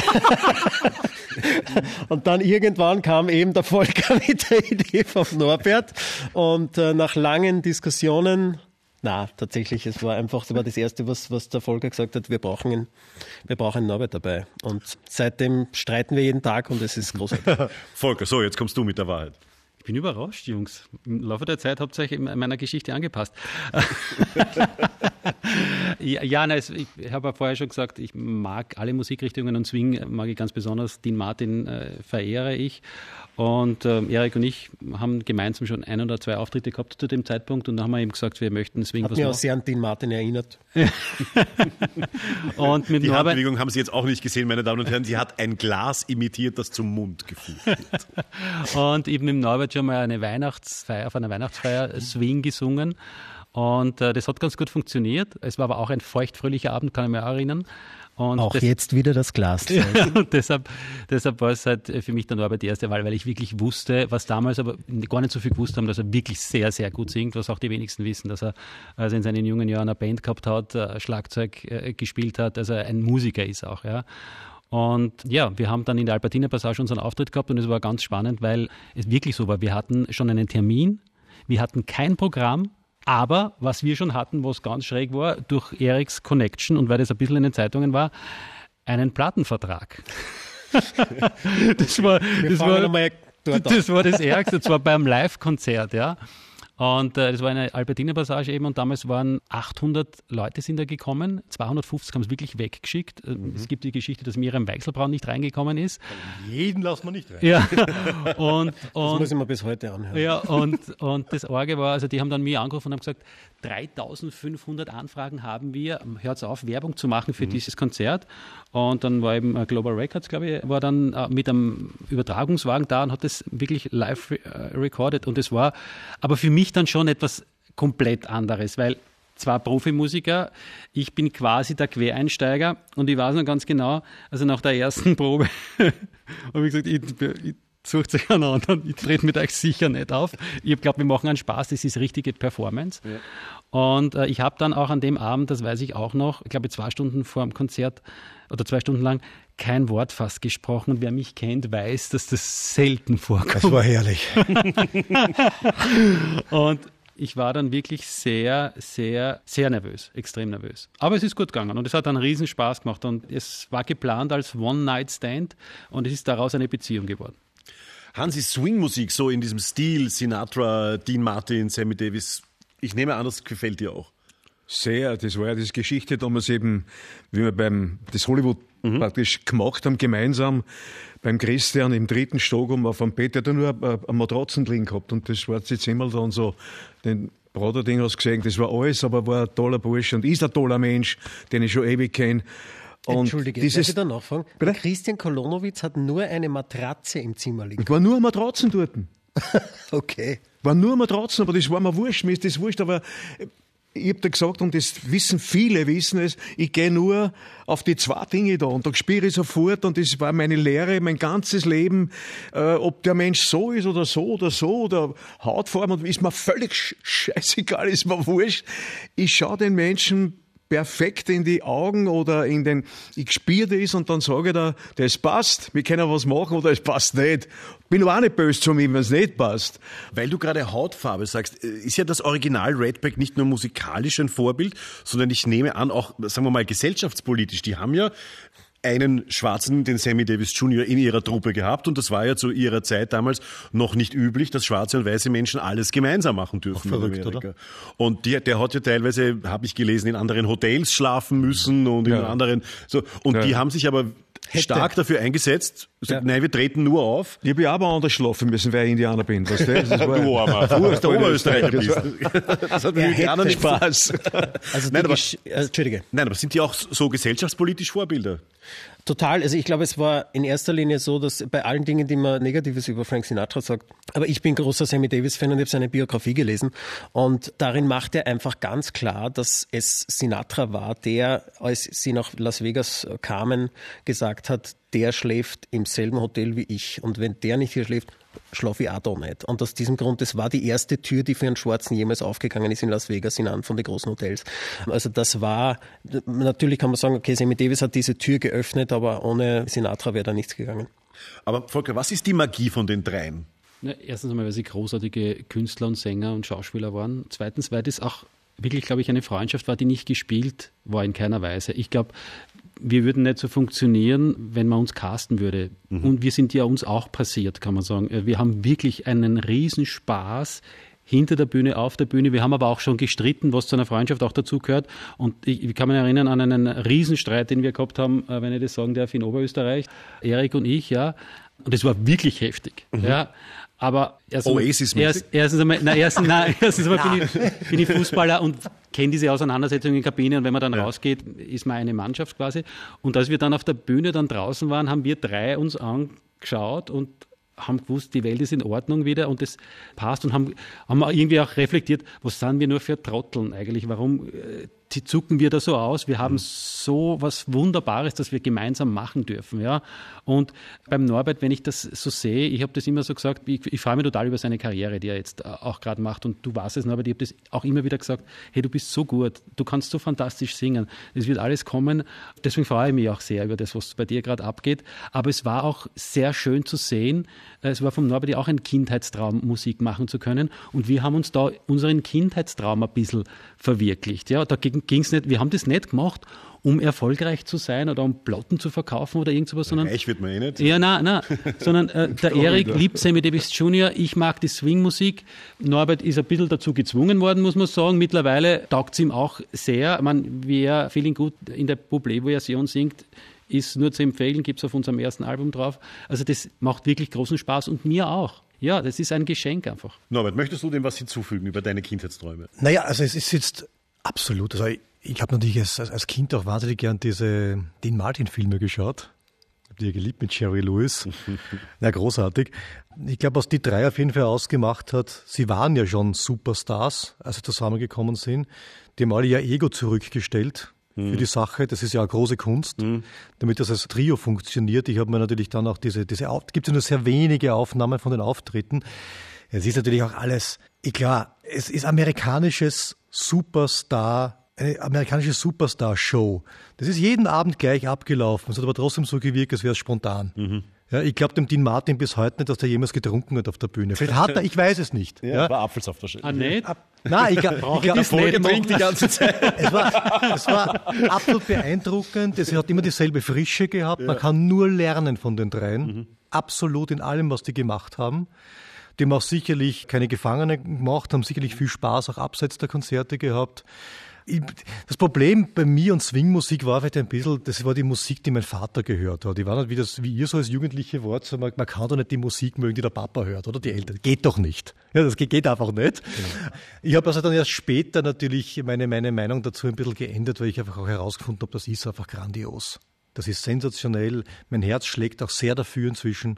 Speaker 4: und dann irgendwann kam eben der Volker mit der Idee von Norbert und äh, nach langen Diskussionen, na tatsächlich, es war einfach, das war das Erste, was, was der Volker gesagt hat, wir brauchen ihn, wir brauchen einen Norbert dabei. Und seitdem streiten wir jeden Tag und es ist großartig.
Speaker 2: Volker, so, jetzt kommst du mit der Wahrheit.
Speaker 5: Ich bin überrascht, Jungs. Im Laufe der Zeit habt ihr euch in meiner Geschichte angepasst. ja, ja nein, ich habe ja vorher schon gesagt, ich mag alle Musikrichtungen und Swing mag ich ganz besonders. Dean Martin äh, verehre ich. Und äh, Erik und ich haben gemeinsam schon ein oder zwei Auftritte gehabt zu dem Zeitpunkt und dann haben wir eben gesagt, wir möchten Swing
Speaker 4: Hat
Speaker 5: was
Speaker 4: mich
Speaker 5: machen.
Speaker 4: auch sehr an Dean Martin erinnert.
Speaker 5: und mit
Speaker 2: Die
Speaker 5: Norbert,
Speaker 2: Handbewegung haben Sie jetzt auch nicht gesehen, meine Damen und Herren. Sie hat ein Glas imitiert, das zum Mund geführt wird.
Speaker 5: und eben mit Norbert schon mal eine Weihnachtsfeier, auf einer Weihnachtsfeier Swing gesungen. Und äh, das hat ganz gut funktioniert. Es war aber auch ein feuchtfröhlicher Abend, kann ich mich auch erinnern. Und
Speaker 4: auch
Speaker 5: das,
Speaker 4: jetzt wieder das Glas.
Speaker 5: ja, und deshalb, deshalb war es halt für mich dann Norbert die erste Wahl, weil ich wirklich wusste, was damals aber gar nicht so viel gewusst haben, dass er wirklich sehr, sehr gut singt, was auch die wenigsten wissen, dass er also in seinen jungen Jahren eine Band gehabt hat, Schlagzeug äh, gespielt hat, also ein Musiker ist auch, ja. Und ja, wir haben dann in der Albertiner Passage unseren Auftritt gehabt und es war ganz spannend, weil es wirklich so war, wir hatten schon einen Termin, wir hatten kein Programm, aber was wir schon hatten, was ganz schräg war, durch Eriks Connection und weil das ein bisschen in den Zeitungen war, einen Plattenvertrag. das war, das war, das war das Ärgste, das war beim Live-Konzert, ja. Und äh, das war eine Albertiner Passage eben und damals waren achthundert Leute sind da gekommen, zweihundertfünfzig haben es wirklich weggeschickt. Mhm. Es gibt die Geschichte, dass Miriam Weichselbraun nicht reingekommen ist.
Speaker 6: Jeden lassen wir nicht rein.
Speaker 5: Ja. und, und,
Speaker 4: das muss ich mir bis heute anhören.
Speaker 5: Ja, und, und das Orge war, also die haben dann mir angerufen und haben gesagt, dreitausendfünfhundert Anfragen haben wir, hört auf, Werbung zu machen für mhm. dieses Konzert. Und dann war eben Global Records, glaube ich, war dann äh, mit einem Übertragungswagen da und hat das wirklich live re- äh, recorded. Und es war aber für mich dann schon etwas komplett anderes, weil zwar Profimusiker, ich bin quasi der Quereinsteiger und ich weiß noch ganz genau, also nach der ersten Probe habe ich gesagt, ich, ich sucht euch einen anderen, ich trete mit euch sicher nicht auf. Ich glaube, wir machen einen Spaß, das ist richtige Performance. Ja. Und äh, ich habe dann auch an dem Abend, das weiß ich auch noch, ich glaube zwei Stunden vor dem Konzert oder zwei Stunden lang kein Wort fast gesprochen. Und wer mich kennt, weiß, dass das selten vorkommt.
Speaker 6: Das war herrlich.
Speaker 5: Und ich war dann wirklich sehr, sehr, sehr nervös, extrem nervös. Aber es ist gut gegangen und es hat einen riesen Spaß gemacht. Und es war geplant als One-Night-Stand und es ist daraus eine Beziehung geworden.
Speaker 2: Hansi, Swing-Musik, so in diesem Stil, Sinatra, Dean Martin, Sammy Davis, ich nehme an, das gefällt dir auch.
Speaker 3: Sehr, das war ja das Geschichte damals eben, wie wir beim, das Hollywood mhm. praktisch gemacht haben, gemeinsam beim Christian im dritten Stock um auf dem Bett, der hat nur eine, eine Matratzen drin gehabt und das schwarze Zimmer da und so, den Bruder, den hast du gesehen, das war alles, aber war ein toller Bursch und ist ein toller Mensch, den ich schon ewig kenne.
Speaker 4: Entschuldige,
Speaker 3: dieses,
Speaker 4: darf ich da nachfragen? Der Christian Kolonowitz hat nur eine Matratze im Zimmer liegen.
Speaker 3: Es war nur eine Matratzen dort.
Speaker 4: Okay.
Speaker 3: War nur Matratzen, aber das war mir wurscht, mir ist das wurscht, aber ich habe da gesagt, und das wissen viele, wissen es, ich gehe nur auf die zwei Dinge da und da spüre ich sofort und das war meine Lehre, mein ganzes Leben, äh, ob der Mensch so ist oder so oder so oder Hautfarbe, und ist mir völlig scheißegal, ist mir wurscht. Ich schaue den Menschen perfekt in die Augen oder in den, ich spüre das und dann sage ich da, das passt, wir können was machen oder es passt nicht. Bin aber auch nicht böse zu mir, wenn es nicht passt.
Speaker 2: Weil du gerade Hautfarbe sagst, ist ja das Original Redback nicht nur musikalisch ein Vorbild, sondern ich nehme an, auch, sagen wir mal, gesellschaftspolitisch. Die haben ja einen Schwarzen, den Sammy Davis Junior, in ihrer Truppe gehabt und das war ja zu ihrer Zeit damals noch nicht üblich, dass schwarze und weiße Menschen alles gemeinsam machen dürfen.
Speaker 6: Auch verrückt, oder?
Speaker 2: Und die, der hat ja teilweise, habe ich gelesen, in anderen Hotels schlafen müssen und in
Speaker 3: ja.
Speaker 2: anderen, so, und
Speaker 3: ja.
Speaker 2: die haben sich aber
Speaker 4: Hätte.
Speaker 2: stark dafür eingesetzt,
Speaker 3: Ja.
Speaker 2: nein, wir treten nur auf.
Speaker 3: Ich habe ja aber anders schlafen müssen, weil ich Indianer bin. Weißt du? Das war,
Speaker 2: Du aber, du hast der Oberösterreicher
Speaker 3: Das
Speaker 2: bist.
Speaker 3: war-
Speaker 2: Das hat
Speaker 4: Er
Speaker 2: mit den anderen
Speaker 4: hätte.
Speaker 2: nicht
Speaker 3: Spaß.
Speaker 4: Also die
Speaker 2: Nein, aber-
Speaker 4: Gesch- äh, Entschuldige.
Speaker 2: Nein, aber sind die auch so gesellschaftspolitisch Vorbilder?
Speaker 4: Total. Also ich glaube, es war in erster Linie so, dass bei allen Dingen, die man Negatives über Frank Sinatra sagt, aber ich bin großer Sammy Davis-Fan und ich habe seine Biografie gelesen und darin macht er einfach ganz klar, dass es Sinatra war, der, als sie nach Las Vegas kamen, gesagt hat, der schläft im selben Hotel wie ich und wenn der nicht hier schläft, schlafe ich auch da nicht. Und aus diesem Grund, das war die erste Tür, die für einen Schwarzen jemals aufgegangen ist in Las Vegas, in einem von den großen Hotels. Also das war, natürlich kann man sagen, okay, Sammy Davis hat diese Tür geöffnet, aber ohne Sinatra wäre da nichts gegangen.
Speaker 2: Aber Volker, was ist die Magie von den dreien?
Speaker 5: Ja, erstens einmal, weil sie großartige Künstler und Sänger und Schauspieler waren. Zweitens, weil das auch wirklich, glaube ich, eine Freundschaft war, die nicht gespielt war in keiner Weise. Ich glaube, wir würden nicht so funktionieren, wenn man uns casten würde. Mhm. Und wir sind ja uns auch passiert, kann man sagen. Wir haben wirklich einen Riesenspaß hinter der Bühne, auf der Bühne. Wir haben aber auch schon gestritten, was zu einer Freundschaft auch dazugehört. Und ich, ich kann mich erinnern an einen Riesenstreit, den wir gehabt haben, wenn ich das sagen darf, in Oberösterreich. Erik und ich, ja. Und das war wirklich heftig. Mhm. Ja. Aber erstens, erst, erstens einmal, na, erstens, nein, erstens einmal bin, ich, bin ich Fußballer und kenne diese Auseinandersetzung in der Kabine. Und wenn man dann ja. rausgeht, ist man eine Mannschaft quasi. Und als wir dann auf der Bühne dann draußen waren, haben wir drei uns angeschaut und haben gewusst, die Welt ist in Ordnung wieder und das passt und haben, haben irgendwie auch reflektiert, was sind wir nur für Trotteln eigentlich, warum äh, zucken wir da so aus, wir haben so was Wunderbares, das wir gemeinsam machen dürfen. Ja? Und beim Norbert, wenn ich das so sehe, ich habe das immer so gesagt, ich, ich freue mich total über seine Karriere, die er jetzt auch gerade macht und du weißt es, Norbert, ich habe das auch immer wieder gesagt, hey, du bist so gut, du kannst so fantastisch singen, es wird alles kommen, deswegen freue ich mich auch sehr über das, was bei dir gerade abgeht, aber es war auch sehr schön zu sehen, es war vom Norbert auch ein Kindheitstraum, Musik machen zu können und wir haben uns da unseren Kindheitstraum ein bisschen verwirklicht. Ja, dagegen ging es nicht, wir haben das nicht gemacht, um erfolgreich zu sein oder um Platten zu verkaufen oder irgend sowas, sondern...
Speaker 2: Reich wird man eh nicht.
Speaker 5: Ja, nein, nein, sondern äh, der Erik liebt Sammy Davis Junior, ich mag die Swing-Musik. Norbert ist ein bisschen dazu gezwungen worden, muss man sagen. Mittlerweile taugt es ihm auch sehr. Ich meine, wer Feeling Good in der Bublé-Version singt, ist nur zu empfehlen, gibt es auf unserem ersten Album drauf. Also das macht wirklich großen Spaß und mir auch. Ja, das ist ein Geschenk einfach.
Speaker 2: Norbert, möchtest du dem was hinzufügen über deine Kindheitsträume?
Speaker 6: Naja, also es ist jetzt absolut, also ich, ich habe natürlich als, als Kind auch wahnsinnig gern diese Dean Martin-Filme geschaut. Ich habe die ja geliebt mit Jerry Lewis. Na, großartig. Ich glaube, was die drei auf jeden Fall ausgemacht hat, sie waren ja schon Superstars, als sie zusammengekommen sind. Die haben alle ihr Ego zurückgestellt für die Sache. Das ist ja eine große Kunst, mhm. damit das als Trio funktioniert. Ich habe mir natürlich dann auch diese, diese gibt es ja nur sehr wenige Aufnahmen von den Auftritten. Es ist natürlich auch alles, klar, es ist amerikanisches Superstar, eine amerikanische Superstar-Show. Das ist jeden Abend gleich abgelaufen. Es hat aber trotzdem so gewirkt, als wäre es spontan. Mhm. Ja, ich glaube dem Dean Martin bis heute nicht, dass der jemals getrunken hat auf der Bühne. Vielleicht hat er, ich weiß es nicht.
Speaker 2: Ja, ja. War Apfelsaft wahrscheinlich.
Speaker 5: Ah, nicht?
Speaker 6: Nein, ich glaube,
Speaker 2: ich glaub, Folge trinkt die ganze Zeit.
Speaker 6: Es war, es war absolut beeindruckend. Es hat immer dieselbe Frische gehabt. Ja. Man kann nur lernen von den dreien. Mhm. Absolut in allem, was die gemacht haben. Die haben auch sicherlich keine Gefangenen gemacht, haben sicherlich viel Spaß auch abseits der Konzerte gehabt. Ich, das Problem bei mir und Swingmusik war vielleicht ein bisschen, das war die Musik, die mein Vater gehört hat. Ich war nicht wie, das, wie ihr so als Jugendliche wart, so man, man kann doch nicht die Musik mögen, die der Papa hört oder die Eltern. Geht doch nicht. Ja, das geht, geht einfach nicht. Ja. Ich habe also dann erst später natürlich meine, meine Meinung dazu ein bisschen geändert, weil ich einfach auch herausgefunden habe, das ist einfach grandios. Das ist sensationell. Mein Herz schlägt auch sehr dafür inzwischen.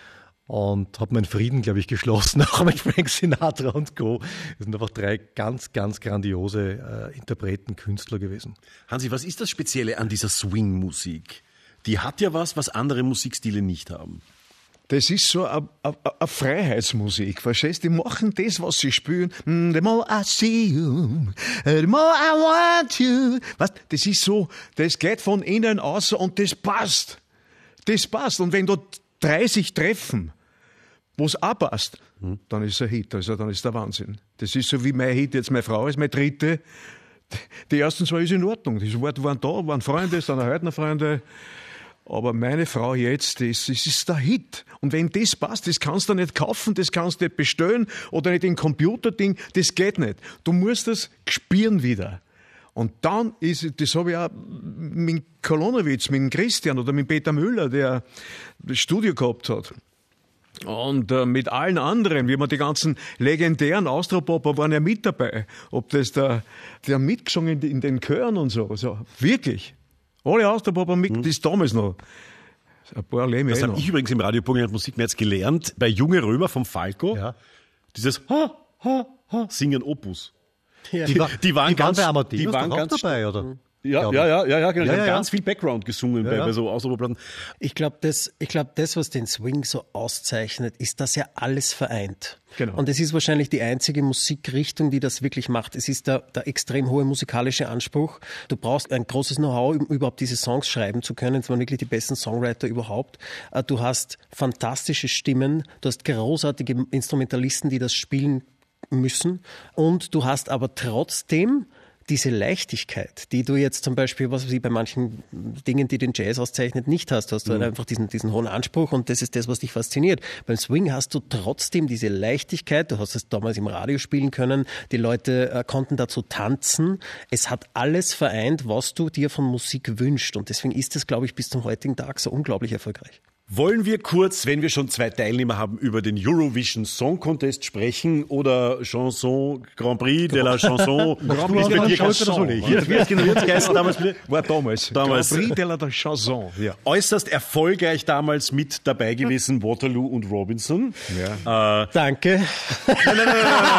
Speaker 6: Und habe meinen Frieden, glaube ich, geschlossen, auch mit Frank Sinatra und Co. Das sind einfach drei ganz, ganz grandiose äh, Interpreten, Künstler gewesen.
Speaker 2: Hansi, was ist das Spezielle an dieser Swing-Musik? Die hat ja was, was andere Musikstile nicht haben.
Speaker 3: Das ist so eine Freiheitsmusik, verstehst du? Die machen das, was sie spielen. The more I see you, the more I want you. Was? Das ist so, das geht von innen aus und das passt. Das passt. Und wenn dort dreißig treffen, wo es auch passt, hm. dann ist es ein Hit, also dann ist der Wahnsinn. Das ist so wie mein Hit, jetzt meine Frau ist meine dritte. Die ersten zwei ist in Ordnung, die waren da, waren Freunde, sind auch heute noch Freunde. Aber meine Frau jetzt, das, das ist der Hit. Und wenn das passt, das kannst du nicht kaufen, das kannst du nicht bestellen oder nicht in Computerding, das geht nicht. Du musst das spüren wieder. Und dann ist, das habe ich auch mit Kolonowitz, mit Christian oder mit Peter Müller, der das Studio gehabt hat. Und äh, mit allen anderen, wie man die ganzen legendären Austropopper waren ja mit dabei. Ob das der, die haben mitgesungen in den Chören und so. so wirklich. Alle Austropopper mit, hm. das ist damals noch. Ein paar Leben
Speaker 2: Das habe ich übrigens im Radio Burgenland Musikmärz gelernt, bei Junge Römer vom Falco. Ja. Dieses Ha, Ha, Ha, singen Opus.
Speaker 6: Ja. Die, war, die waren, die ganz,
Speaker 2: waren bei Amadeus
Speaker 6: die waren
Speaker 2: ganz
Speaker 6: dabei, oder?
Speaker 2: Ja, ja, ja, ja, ja, genau.
Speaker 6: Ja,
Speaker 2: die haben
Speaker 6: ja,
Speaker 2: ganz
Speaker 6: ja.
Speaker 2: viel Background gesungen ja, bei,
Speaker 6: ja.
Speaker 2: bei so Ausdruckplatten.
Speaker 4: Ich glaube, das, ich glaub, das, was den Swing so auszeichnet, ist, dass er alles vereint.
Speaker 3: Genau.
Speaker 4: Und es ist wahrscheinlich die einzige Musikrichtung, die das wirklich macht. Es ist der, der extrem hohe musikalische Anspruch. Du brauchst ein großes Know-how, um überhaupt diese Songs schreiben zu können. Es waren wirklich die besten Songwriter überhaupt. Du hast fantastische Stimmen, du hast großartige Instrumentalisten, die das spielen müssen. Und du hast aber trotzdem diese Leichtigkeit, die du jetzt zum Beispiel, was weiß ich, bei manchen Dingen, die den Jazz auszeichnet, nicht hast. Du hast mhm. einfach diesen, diesen hohen Anspruch und das ist das, was dich fasziniert. Beim Swing hast du trotzdem diese Leichtigkeit. Du hast es damals im Radio spielen können. Die Leute äh, konnten dazu tanzen. Es hat alles vereint, was du dir von Musik wünschst. Und deswegen ist es, glaube ich, bis zum heutigen Tag so unglaublich erfolgreich.
Speaker 2: Wollen wir kurz, wenn wir schon zwei Teilnehmer haben, über den Eurovision Song Contest sprechen oder Chanson Grand Prix de la Chanson?
Speaker 3: Grand Prix de la Chanson.
Speaker 2: Wie hat es geheißen damals bitte?
Speaker 3: War damals.
Speaker 2: damals.
Speaker 3: Grand Prix de la Chanson. Ja.
Speaker 2: Äußerst erfolgreich damals mit dabei gewesen, Waterloo und Robinson.
Speaker 3: Ja.
Speaker 2: Äh,
Speaker 4: Danke.
Speaker 2: Nein, nein, nein,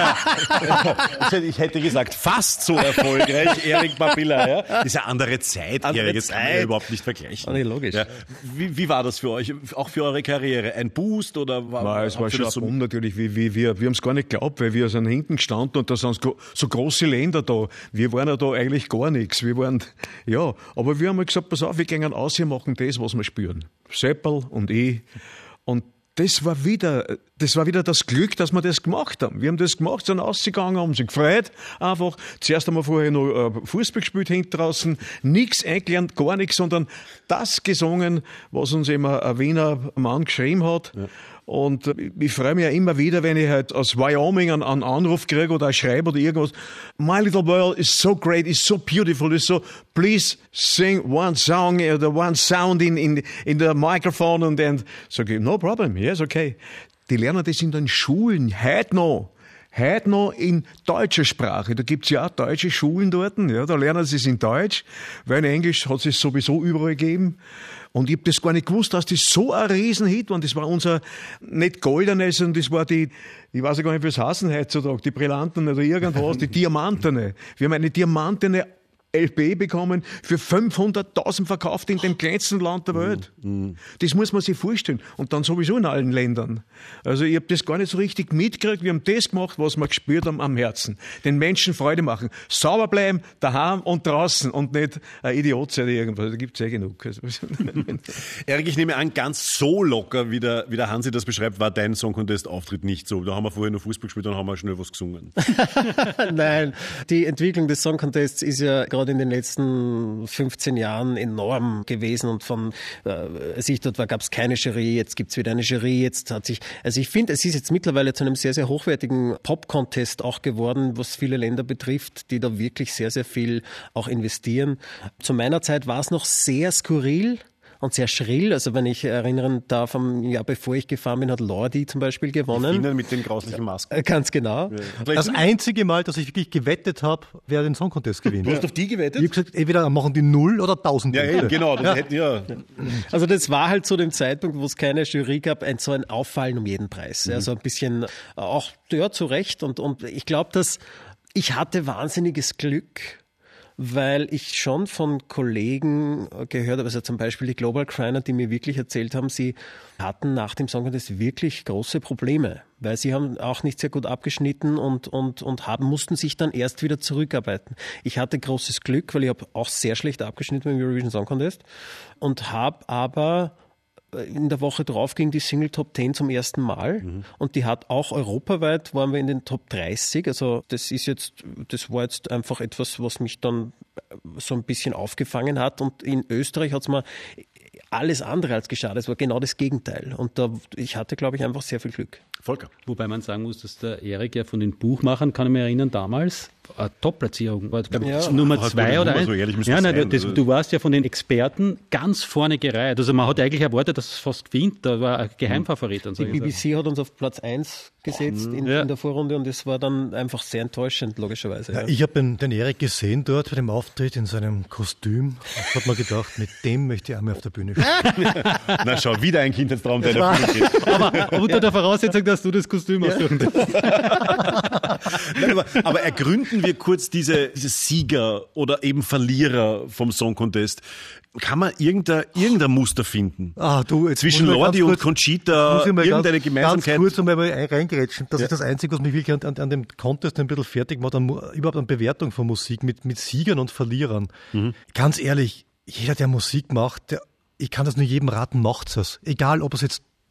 Speaker 2: nein, nein. Ich hätte gesagt, fast so erfolgreich, Erik Babila. Ja? Das ist eine andere Zeit,
Speaker 4: Andere
Speaker 2: Erik, das kann man ja
Speaker 4: Zeit.
Speaker 2: überhaupt nicht vergleichen.
Speaker 4: Oh, nee, logisch.
Speaker 2: Ja. Wie, wie war das für euch? Auch für eure Karriere? Ein Boost oder war,
Speaker 3: Nein, es war
Speaker 2: habt ihr
Speaker 3: schon
Speaker 2: das
Speaker 3: so natürlich, wie, wie wir, wir haben es gar nicht geglaubt, weil wir sind hinten gestanden und da sind so große Länder da. Wir waren ja da eigentlich gar nichts. Wir waren, ja, aber wir haben halt gesagt, pass auf, wir gehen aus, wir machen das, was wir spüren. Seppel und ich. Und das war wieder, das war wieder das Glück, dass wir das gemacht haben. Wir haben das gemacht, sind ausgegangen, haben sich gefreut, einfach. Zuerst haben wir vorher noch Fußball gespielt hinten draußen, nichts eingelernt, gar nichts, sondern das gesungen, was uns immer ein Wiener Mann geschrieben hat. Ja. Und ich freue mich ja immer wieder, wenn ich halt aus Wyoming einen, einen Anruf kriege oder schreibe oder irgendwas. My little world is so great, is so beautiful, is so, please sing one song or one sound in, in, in the microphone. Und dann sage ich, no problem, yes, okay. Die lernen das in den Schulen, heute noch. Heute noch in deutscher Sprache. Da gibt's ja auch deutsche Schulen dort. Ja, da lernen sie es in Deutsch, weil in Englisch hat es sowieso überall gegeben. Und ich habe das gar nicht gewusst, dass das so ein Riesenhit war. Und das war unser, nicht goldenes, sondern das war die, ich weiß ja gar nicht, wie es heißen heutzutage, die Brillanten oder irgendwas, die Diamantene. Wir haben eine diamantene L P bekommen, für fünfhunderttausend verkauft in dem kleinsten Land der Welt. Mm, mm. Das muss man sich vorstellen. Und dann sowieso in allen Ländern. Also ich habe das gar nicht so richtig mitgekriegt. Wir haben das gemacht, was wir gespürt haben am Herzen. Den Menschen Freude machen. Sauber bleiben, daheim und draußen und nicht ein Idiot sein oder irgendwas. Da gibt es eh genug.
Speaker 2: Erik, ich nehme an, ganz so locker, wie der, wie der Hansi das beschreibt, war dein Song Contest-Auftritt nicht so. Da haben wir vorher noch Fußball gespielt, dann haben wir schnell was gesungen.
Speaker 4: Nein, die Entwicklung des Song Contests ist ja gerade in den letzten fünfzehn Jahren enorm gewesen und von, äh, als ich dort war, gab es keine Jury, jetzt gibt es wieder eine Jury, jetzt hat sich, also ich finde, es ist jetzt mittlerweile zu einem sehr, sehr hochwertigen Pop-Contest auch geworden, was viele Länder betrifft, die da wirklich sehr, sehr viel auch investieren. Zu meiner Zeit war es noch sehr skurril und sehr schrill. Also wenn ich erinnern darf, am Jahr bevor ich gefahren bin, hat Lordi zum Beispiel gewonnen.
Speaker 2: Die Finnen mit den grauslichen Masken.
Speaker 4: Ganz genau.
Speaker 6: Ja. Das einzige Mal, dass ich wirklich gewettet habe, wer den Song Contest gewinnt.
Speaker 2: Du hast auf die gewettet?
Speaker 6: Ich habe gesagt, entweder machen die null oder tausend.
Speaker 2: Ja, ja, genau. Das
Speaker 6: ja.
Speaker 2: Hätten, ja.
Speaker 4: Also das war halt zu dem Zeitpunkt, wo es keine Jury gab, ein so ein Auffallen um jeden Preis. Mhm. Also ein bisschen auch, ja, zu Recht. Und, und ich glaube, dass ich hatte wahnsinniges Glück, weil ich schon von Kollegen gehört habe, also zum Beispiel die Global Criner, die mir wirklich erzählt haben, sie hatten nach dem Song Contest wirklich große Probleme, weil sie haben auch nicht sehr gut abgeschnitten und, und, und haben, mussten sich dann erst wieder zurückarbeiten. Ich hatte großes Glück, weil ich habe auch sehr schlecht abgeschnitten beim Eurovision Song Contest und habe aber in der Woche drauf ging die Single Top zehn zum ersten Mal mhm. und die hat auch europaweit, waren wir in den Top dreißig, also das ist jetzt, das war jetzt einfach etwas, was mich dann so ein bisschen aufgefangen hat und in Österreich hat es mir alles andere als geschadet, es war genau das Gegenteil und da, ich hatte, glaube ich, einfach sehr viel Glück.
Speaker 2: Volker.
Speaker 5: Wobei man sagen muss, dass der Erik ja von den Buchmachern, kann ich mich erinnern, damals eine Top-Platzierung war. Ja, Nummer zwei oder eins. So ehrlich ja, nein, das, du warst ja von den Experten ganz vorne gereiht. Also man hat eigentlich erwartet, dass es fast gewinnt. Da war ein Geheimfavorit.
Speaker 4: Die B B C hat uns auf Platz eins gesetzt in, ja. in der Vorrunde und das war dann einfach sehr enttäuschend, logischerweise.
Speaker 6: Ja, ja. Ich habe den, den Erik gesehen dort bei dem Auftritt in seinem Kostüm. Ich habe mir gedacht, mit dem möchte ich einmal auf der Bühne stehen.
Speaker 2: Na schau, wieder ein Kindheitstraum, der da geht.
Speaker 5: Aber unter der Voraussetzung, dass du das Kostüm ja. aussuchen darfst.
Speaker 2: Nein, aber, aber ergründen wir kurz diese, diese Sieger oder eben Verlierer vom Song Contest. Kann man irgendein, irgendein Muster finden?
Speaker 6: Ah, du, jetzt
Speaker 2: zwischen Lordi und Conchita, irgendeine
Speaker 6: ganz,
Speaker 2: Gemeinsamkeit?
Speaker 6: Ganz kurz einmal reingerätschen. Das ja. ist das Einzige, was mich wirklich an, an, an dem Contest ein bisschen fertig macht, an, überhaupt an Bewertung von Musik mit, mit Siegern und Verlierern. Mhm. Ganz ehrlich, jeder, der Musik macht, der, ich kann das nur jedem raten, macht's es. Egal, ob es jetzt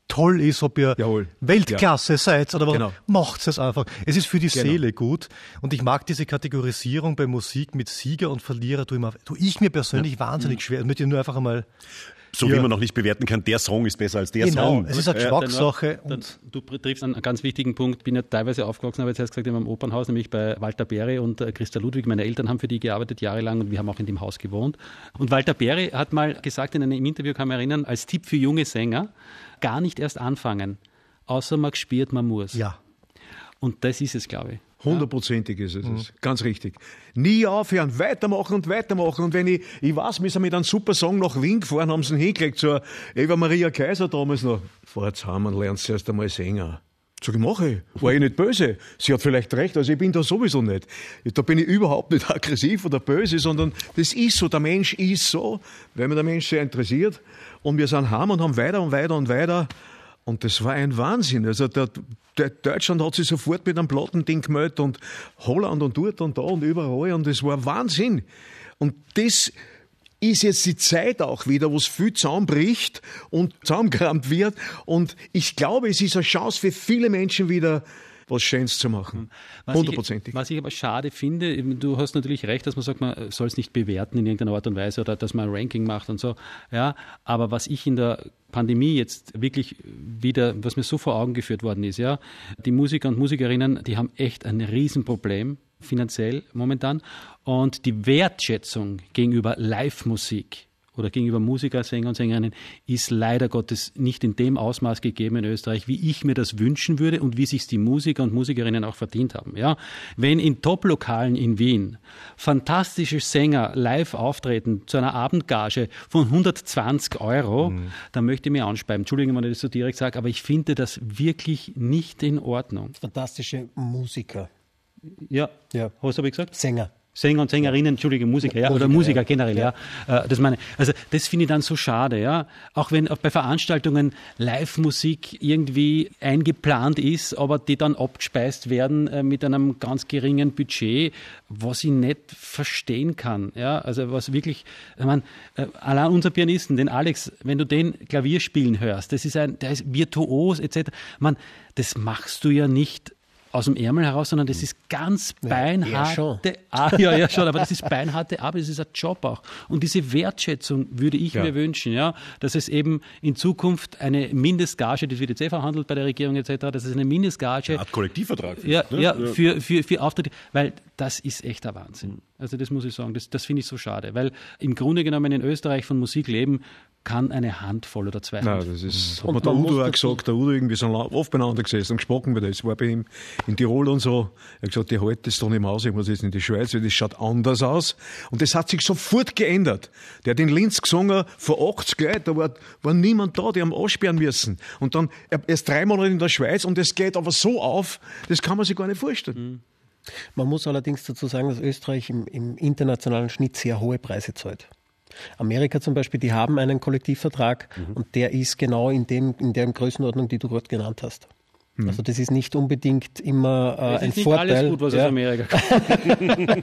Speaker 6: toll ist, ob ihr
Speaker 3: Jawohl.
Speaker 6: Weltklasse ja. seid oder was,
Speaker 3: genau.
Speaker 6: macht es einfach. Es ist für die
Speaker 3: genau.
Speaker 6: Seele gut und ich mag diese Kategorisierung bei Musik mit Sieger und Verlierer, tue tu ich mir persönlich ja. wahnsinnig schwer. Das möchte ich nur einfach einmal...
Speaker 2: So ja. wie man noch nicht bewerten kann, der Song ist besser als der
Speaker 6: genau.
Speaker 2: Song.
Speaker 6: Es ist eine Geschmackssache.
Speaker 5: Dann, dann, du triffst einen ganz wichtigen Punkt. Ich bin ja teilweise aufgewachsen, habe ich jetzt gesagt, in meinem Opernhaus, nämlich bei Walter Berry und äh, Christa Ludwig. Meine Eltern haben für die gearbeitet jahrelang und wir haben auch in dem Haus gewohnt. Und Walter Berry hat mal gesagt in einem Interview, kann ich mich erinnern, als Tipp für junge Sänger, gar nicht erst anfangen, außer man gespürt, man muss.
Speaker 6: Ja.
Speaker 5: Und das ist es, glaube ich.
Speaker 3: Hundertprozentig ist es, mhm. ganz richtig. Nie aufhören, weitermachen und weitermachen. Und wenn ich, ich weiß, wir sind mit einem super Song nach Wien gefahren, haben sie ihn hingelegt, so Eva Maria Kaiser damals noch. Fahrt's heim und lernst erst einmal singen. Sag ich, mach ich. War ich nicht böse. Sie hat vielleicht recht, also ich bin da sowieso nicht. Da bin ich überhaupt nicht aggressiv oder böse, sondern das ist so, der Mensch ist so, weil mich der Mensch sehr interessiert. Und wir sind heim und haben weiter und weiter und weiter. Und das war ein Wahnsinn. Also der, der Deutschland hat sich sofort mit einem Plattending gemeldet und Holland und dort und da und überall. Und das war Wahnsinn. Und das ist jetzt die Zeit auch wieder, wo es viel zusammenbricht und zusammengerammt wird. Und ich glaube, es ist eine Chance für viele Menschen wieder, was Schönes zu machen. Hundertprozentig.
Speaker 5: Was ich aber schade finde, du hast natürlich recht, dass man sagt, man soll es nicht bewerten in irgendeiner Art und Weise oder dass man ein Ranking macht und so. Ja, aber was ich in der Pandemie jetzt wirklich wieder, was mir so vor Augen geführt worden ist, ja, die Musiker und Musikerinnen, die haben echt ein Riesenproblem finanziell momentan und die Wertschätzung gegenüber Live-Musik oder gegenüber Musiker, Sänger und Sängerinnen ist leider Gottes nicht in dem Ausmaß gegeben in Österreich, wie ich mir das wünschen würde und wie sich die Musiker und Musikerinnen auch verdient haben. Ja? Wenn in Top-Lokalen in Wien fantastische Sänger live auftreten zu einer Abendgage von hundertzwanzig Euro, mhm. dann möchte ich mir anspeiben. Entschuldigung, wenn ich das so direkt sage, aber ich finde das wirklich nicht in Ordnung.
Speaker 4: Fantastische Musiker.
Speaker 5: Ja,
Speaker 4: ja.
Speaker 5: Was habe ich gesagt?
Speaker 4: Sänger.
Speaker 5: Sänger und Sängerinnen, Entschuldige, Musiker, ja, oder Musiker generell, ja. ja. Das meine, also das finde ich dann so schade, ja. Auch wenn auch bei Veranstaltungen Live-Musik irgendwie eingeplant ist, aber die dann abgespeist werden äh, mit einem ganz geringen Budget, was ich nicht verstehen kann, ja. Also was wirklich, ich meine, äh, allein unser Pianisten, den Alex, wenn du den Klavier spielen hörst, das ist ein, der ist virtuos et cetera. Man, das machst du ja nicht aus dem Ärmel heraus, sondern das ist ganz beinharte Arbeit. Ja, ja, schon, aber das ist beinharte Arbeit, das ist ein Job auch. Und diese Wertschätzung würde ich ja. mir wünschen, ja, dass es eben in Zukunft eine Mindestgage, das wird jetzt eh verhandelt bei der Regierung et cetera, dass es eine Mindestgage...
Speaker 2: Eine Art Kollektivvertrag.
Speaker 5: Ja, ne? ja, für, für, für Auftritte, weil das ist echt ein Wahnsinn. Also das muss ich sagen, das, das finde ich so schade, weil im Grunde genommen in Österreich von Musik leben kann eine Handvoll oder zwei
Speaker 3: Nein, das ist, hat mir der Udo auch gesagt, der Udo irgendwie so oft beieinander gesessen und gesprochen wird. Das war bei ihm in Tirol und so. Er hat gesagt, die halten das doch nicht mehr aus, ich muss jetzt in die Schweiz, weil das schaut anders aus. Und das hat sich sofort geändert. Der hat in Linz gesungen, vor achtzig Leuten, da war, war niemand da, die haben aussperren müssen. Und dann, er ist drei Monate in der Schweiz und es geht aber so auf, das kann man sich gar nicht vorstellen.
Speaker 4: Man muss allerdings dazu sagen, dass Österreich im, im internationalen Schnitt sehr hohe Preise zahlt. Amerika zum Beispiel, die haben einen Kollektivvertrag mhm. und der ist genau in, dem, in der Größenordnung, die du gerade genannt hast. Mhm. Also das ist nicht unbedingt immer äh, ein
Speaker 5: nicht
Speaker 4: Vorteil.
Speaker 5: Alles gut, was
Speaker 4: ja.
Speaker 5: aus Amerika kommt.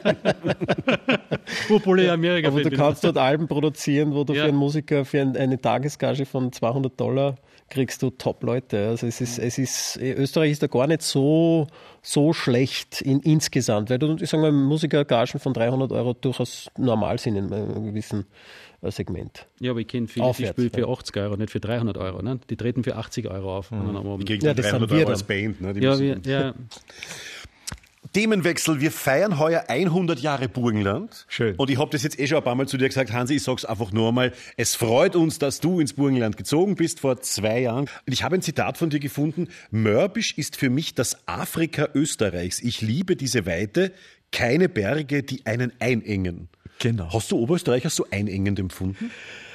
Speaker 5: Populär Amerika.
Speaker 4: Aber du kannst dort Alben produzieren, wo du
Speaker 5: ja.
Speaker 4: für einen Musiker für ein, eine Tagesgage von zweihundert Dollar kriegst du Top-Leute. Also es ist, es ist, Österreich ist da gar nicht so, so schlecht in, insgesamt, weil du, ich sage mal, Musikergagen von dreihundert Euro durchaus normal sind in einem gewissen Segment.
Speaker 5: Ja, aber ich kenne viele, Aufwärts, die spielen für achtzig Euro, nicht für dreihundert Euro. Ne? Die treten für achtzig Euro auf.
Speaker 2: Mhm. Die kriegen ja, dreihundert Euro als Band. Ne? Die
Speaker 5: ja, wir, ja.
Speaker 2: Themenwechsel, wir feiern heuer hundert Jahre Burgenland.
Speaker 3: Schön.
Speaker 2: Und ich habe das jetzt eh schon ein paar Mal zu dir gesagt, Hansi, ich sag's einfach nur einmal. Es freut uns, dass du ins Burgenland gezogen bist vor zwei Jahren. Und ich habe ein Zitat von dir gefunden. Mörbisch ist für mich das Afrika Österreichs. Ich liebe diese Weite, keine Berge, die einen einengen.
Speaker 3: Genau.
Speaker 2: Hast du Oberösterreich als so einengend empfunden?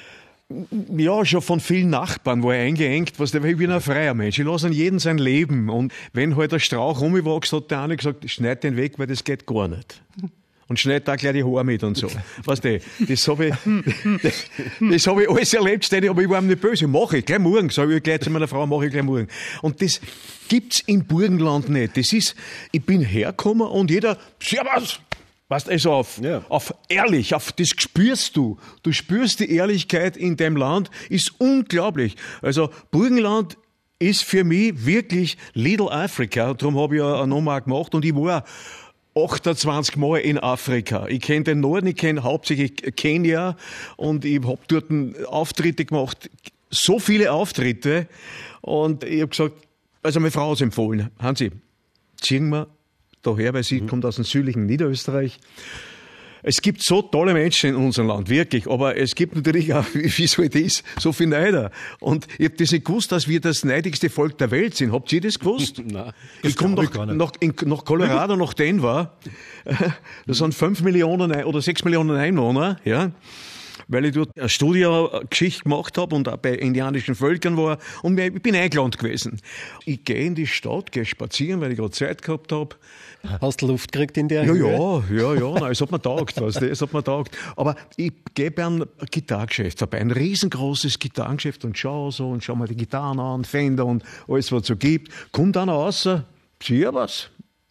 Speaker 3: Ja, schon von vielen Nachbarn war ich eingeengt, was der, ich bin ein freier Mensch. Ich lasse an jeden sein Leben. Und wenn halt der Strauch rumgewachsen hat, der eine gesagt, schneid den weg, weil das geht gar nicht. Und schneid da gleich die Haare mit und so. Weißt du, das habe ich, das, das habe ich alles erlebt, ständig, aber ich war ihm nicht böse. Mach ich, gleich morgen, sage ich gleich zu meiner Frau, mach ich gleich morgen. Und das gibt's im Burgenland nicht. Das ist, ich bin hergekommen und jeder, Servus! Weißt du, also auf, ja. auf ehrlich, auf das spürst du. Du spürst die Ehrlichkeit in dem Land, ist unglaublich. Also Burgenland ist für mich wirklich Little Africa. Darum habe ich ja nochmal gemacht und ich war achtundzwanzig Mal in Afrika. Ich kenne den Norden, ich kenne hauptsächlich Kenia und ich habe dort Auftritte gemacht, so viele Auftritte und ich habe gesagt, also meine Frau hat es empfohlen, Hansi, ziehen wir daher, weil sie mhm. kommt aus dem südlichen Niederösterreich. Es gibt so tolle Menschen in unserem Land, wirklich, aber es gibt natürlich auch, wie soll das, so viele Neider. Und ich habe das nicht gewusst, dass wir das neidigste Volk der Welt sind. Habt ihr das gewusst?
Speaker 2: Nein,
Speaker 3: ich komme nach, nach, nach Colorado, nach Denver, da sind fünf Millionen oder sechs Millionen Einwohner, ja, weil ich dort eine Studiogeschichte gemacht habe und auch bei indianischen Völkern war und ich bin eingeladen gewesen. Ich gehe in die Stadt, gehe spazieren, weil ich gerade Zeit gehabt habe.
Speaker 4: Hast du Luft gekriegt in der
Speaker 3: Ja,
Speaker 4: Höhe?
Speaker 3: ja, ja, ja, nein, es hat mir taugt, weißt du, es hat mir taugt. Aber ich gehe bei einem Gitarrengeschäft vorbei, ein riesengroßes Gitarrengeschäft und schaue so und schau mal die Gitarren an, Fender und alles, was es so gibt. Kommt einer raus, sieh was.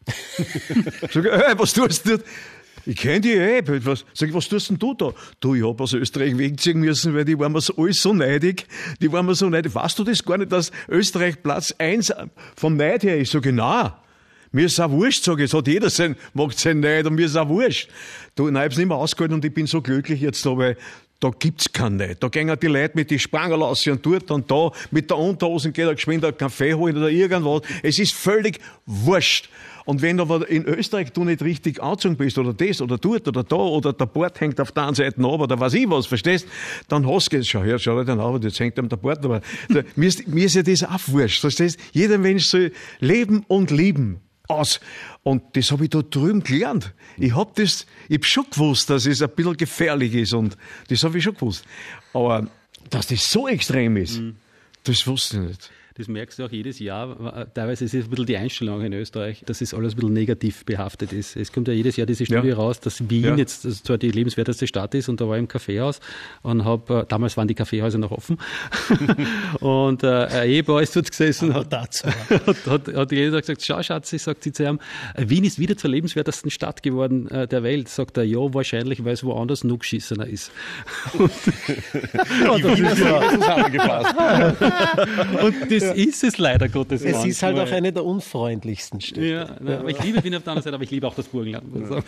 Speaker 3: Sag ich, hey, was tust du? Ich kenne die eh. Was, sag ich, was tust denn du da? Du, ich hab aus Österreich wegziehen müssen, weil die waren mir so, alles so neidig. Die waren mir so neidig. Weißt du das gar nicht, dass Österreich Platz eins vom Neid her ist? So genau. Mir ist auch wurscht, sage ich. Es hat jeder sein, macht sein Neid und mir ist auch wurscht. Du, nein, ich hab's nicht mehr ausgehalten und ich bin so glücklich jetzt da, weil da gibt's keinen Neid. Da gehen die Leute mit die Spangerl raus und dort und da mit der Unterhosen geht er geschwind einen Kaffee holen oder irgendwas. Es ist völlig wurscht. Und wenn du aber in Österreich du nicht richtig angezogen bist, oder das, oder dort, oder da, oder der Bart hängt auf der einen Seite ab, oder was ich was, verstehst? Dann hast du es, schau her, schau dir dann auf, jetzt hängt ihm der Bart, aber mir ist, mir ist ja das auch wurscht, verstehst? Jeder Mensch soll leben und lieben. Aus. Und das habe ich da drüben gelernt. Ich hab das, ich hab schon gewusst, dass es ein bisschen gefährlich ist und das habe ich schon gewusst. Aber dass das so extrem ist, mhm. das wusste ich nicht.
Speaker 5: Das merkst du auch jedes Jahr. Teilweise ist es ein bisschen die Einstellung in Österreich, dass es alles ein bisschen negativ behaftet ist. Es kommt ja jedes Jahr diese Studie ja. raus, dass Wien ja. jetzt zwar die lebenswerteste Stadt ist und da war ich im Kaffeehaus und habe, damals waren die Kaffeehäuser noch offen und äh, ein Ehepaar ist dort gesessen und hat, hat, hat, hat die gesagt, schau Schatz, ich sagt sie zu ihm, Wien ist wieder zur lebenswertesten Stadt geworden äh, der Welt. Sagt er, ja, wahrscheinlich, weil es woanders noch geschissener ist. Und, und das ist ja zusammengefasst. Und das ist es leider Gottes.
Speaker 4: Es ist halt auch eine der unfreundlichsten Städte.
Speaker 5: Ja, ja. Aber ich liebe Wien auf der anderen Seite, aber ich liebe auch das Burgenland.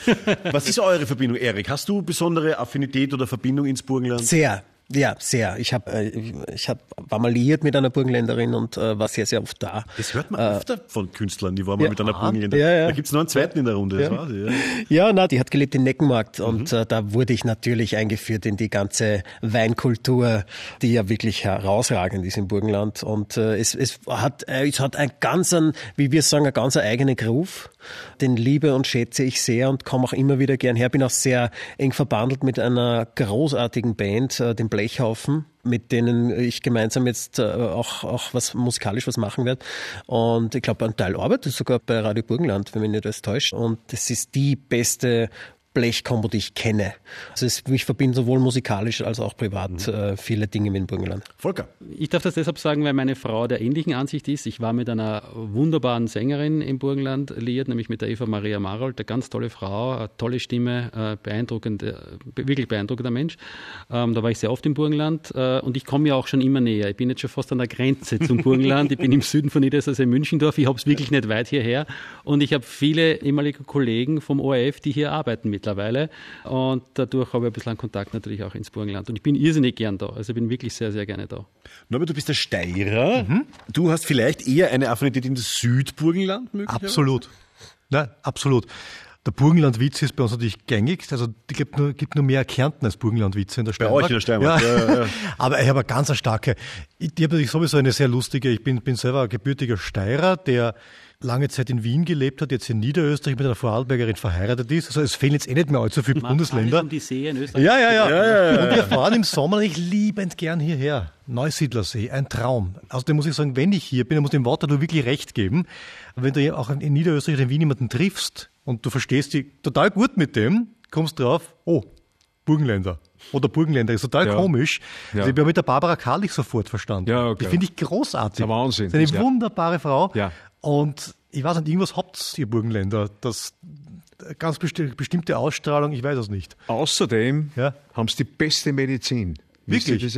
Speaker 2: Was ist eure Verbindung, Erik? Hast du besondere Affinität oder Verbindung ins Burgenland?
Speaker 4: Sehr. Ja, sehr. Ich hab, ich hab, war mal liiert mit einer Burgenländerin und äh, war sehr, sehr oft da.
Speaker 2: Das hört man äh, öfter von Künstlern, die waren mal
Speaker 4: ja,
Speaker 2: mit einer Burgenländerin.
Speaker 4: Ja, ja.
Speaker 2: Da gibt es noch einen zweiten in der Runde, das
Speaker 4: ja.
Speaker 2: war's. Ja,
Speaker 4: ja na, die hat gelebt in Neckenmarkt mhm. und äh, da wurde ich natürlich eingeführt in die ganze Weinkultur, die ja wirklich herausragend ist im Burgenland. Und äh, es, es hat, äh, es hat einen ganz, wie wir sagen, einen ganz eigenen Groove. Den liebe und schätze ich sehr und komme auch immer wieder gern her. Bin auch sehr eng verbandelt mit einer großartigen Band, äh, dem Blechhaufen, mit denen ich gemeinsam jetzt äh, auch, auch was musikalisch was machen werde. Und ich glaube, ein Teil arbeitet sogar bei Radio Burgenland, wenn mich nicht das täuscht. Und das ist die beste Blechkombo, die ich kenne. Also es, ich verbinde sowohl musikalisch als auch privat mhm. äh, viele Dinge mit dem Burgenland.
Speaker 2: Volker?
Speaker 5: Ich darf das deshalb sagen, weil meine Frau der ähnlichen Ansicht ist. Ich war mit einer wunderbaren Sängerin im Burgenland liiert, nämlich mit der Eva Maria Marold, eine ganz tolle Frau, eine tolle Stimme, äh, beeindruckend, äh, wirklich beeindruckender Mensch. Ähm, da war ich sehr oft im Burgenland äh, und ich komme ja auch schon immer näher. Ich bin jetzt schon fast an der Grenze zum Burgenland. Ich bin im Süden von Niederösterreich, in Münchendorf. Ich habe es wirklich nicht weit hierher und ich habe viele ehemalige Kollegen vom O R F, die hier arbeiten mit mittlerweile und dadurch habe ich ein bisschen Kontakt natürlich auch ins Burgenland und ich bin irrsinnig gern da, also ich bin wirklich sehr, sehr gerne da.
Speaker 2: Norbert, du bist der Steirer, mhm. du hast vielleicht eher eine Affinität in das Südburgenland möglicherweise?
Speaker 6: Absolut, nein, absolut. Der Burgenlandwitz ist bei uns natürlich gängig, also es gibt nur, gibt nur mehr Kärnten als Burgenlandwitze in der Steiermark.
Speaker 2: Bei euch in der Steiermark, ja. ja, ja.
Speaker 6: Aber ich habe eine ganz starke, ich, ich habe natürlich sowieso eine sehr lustige, ich bin, bin selber ein gebürtiger Steirer, der lange Zeit in Wien gelebt hat, jetzt in Niederösterreich mit einer Vorarlbergerin verheiratet ist. Also es fehlen jetzt eh nicht mehr allzu viele Bundesländer.
Speaker 5: Um die See in Österreich.
Speaker 6: Ja, ja, ja. ja, ja, ja. Und wir fahren im Sommer nicht liebend gern hierher. Neusiedlersee, ein Traum. Außerdem muss ich sagen, wenn ich hier bin, dann muss ich dem Waterloo wirklich recht geben. Wenn du auch in Niederösterreich oder in Wien jemanden triffst und du verstehst dich total gut mit dem, kommst drauf, oh, Burgenländer. Oder Burgenländer, ist total ja. komisch. Ja. Also ich habe mit der Barbara Karlich sofort verstanden. Ja, okay. Die finde ich großartig.
Speaker 3: Der Wahnsinn.
Speaker 6: Das ist eine
Speaker 3: ja.
Speaker 6: wunderbare Frau.
Speaker 3: Ja.
Speaker 6: Und ich weiß nicht, irgendwas habt ihr Burgenländer, das ganz besti- bestimmte Ausstrahlung, ich weiß es nicht.
Speaker 3: Außerdem
Speaker 6: ja.
Speaker 3: haben sie die beste Medizin.
Speaker 6: Wirklich?
Speaker 3: Das eh?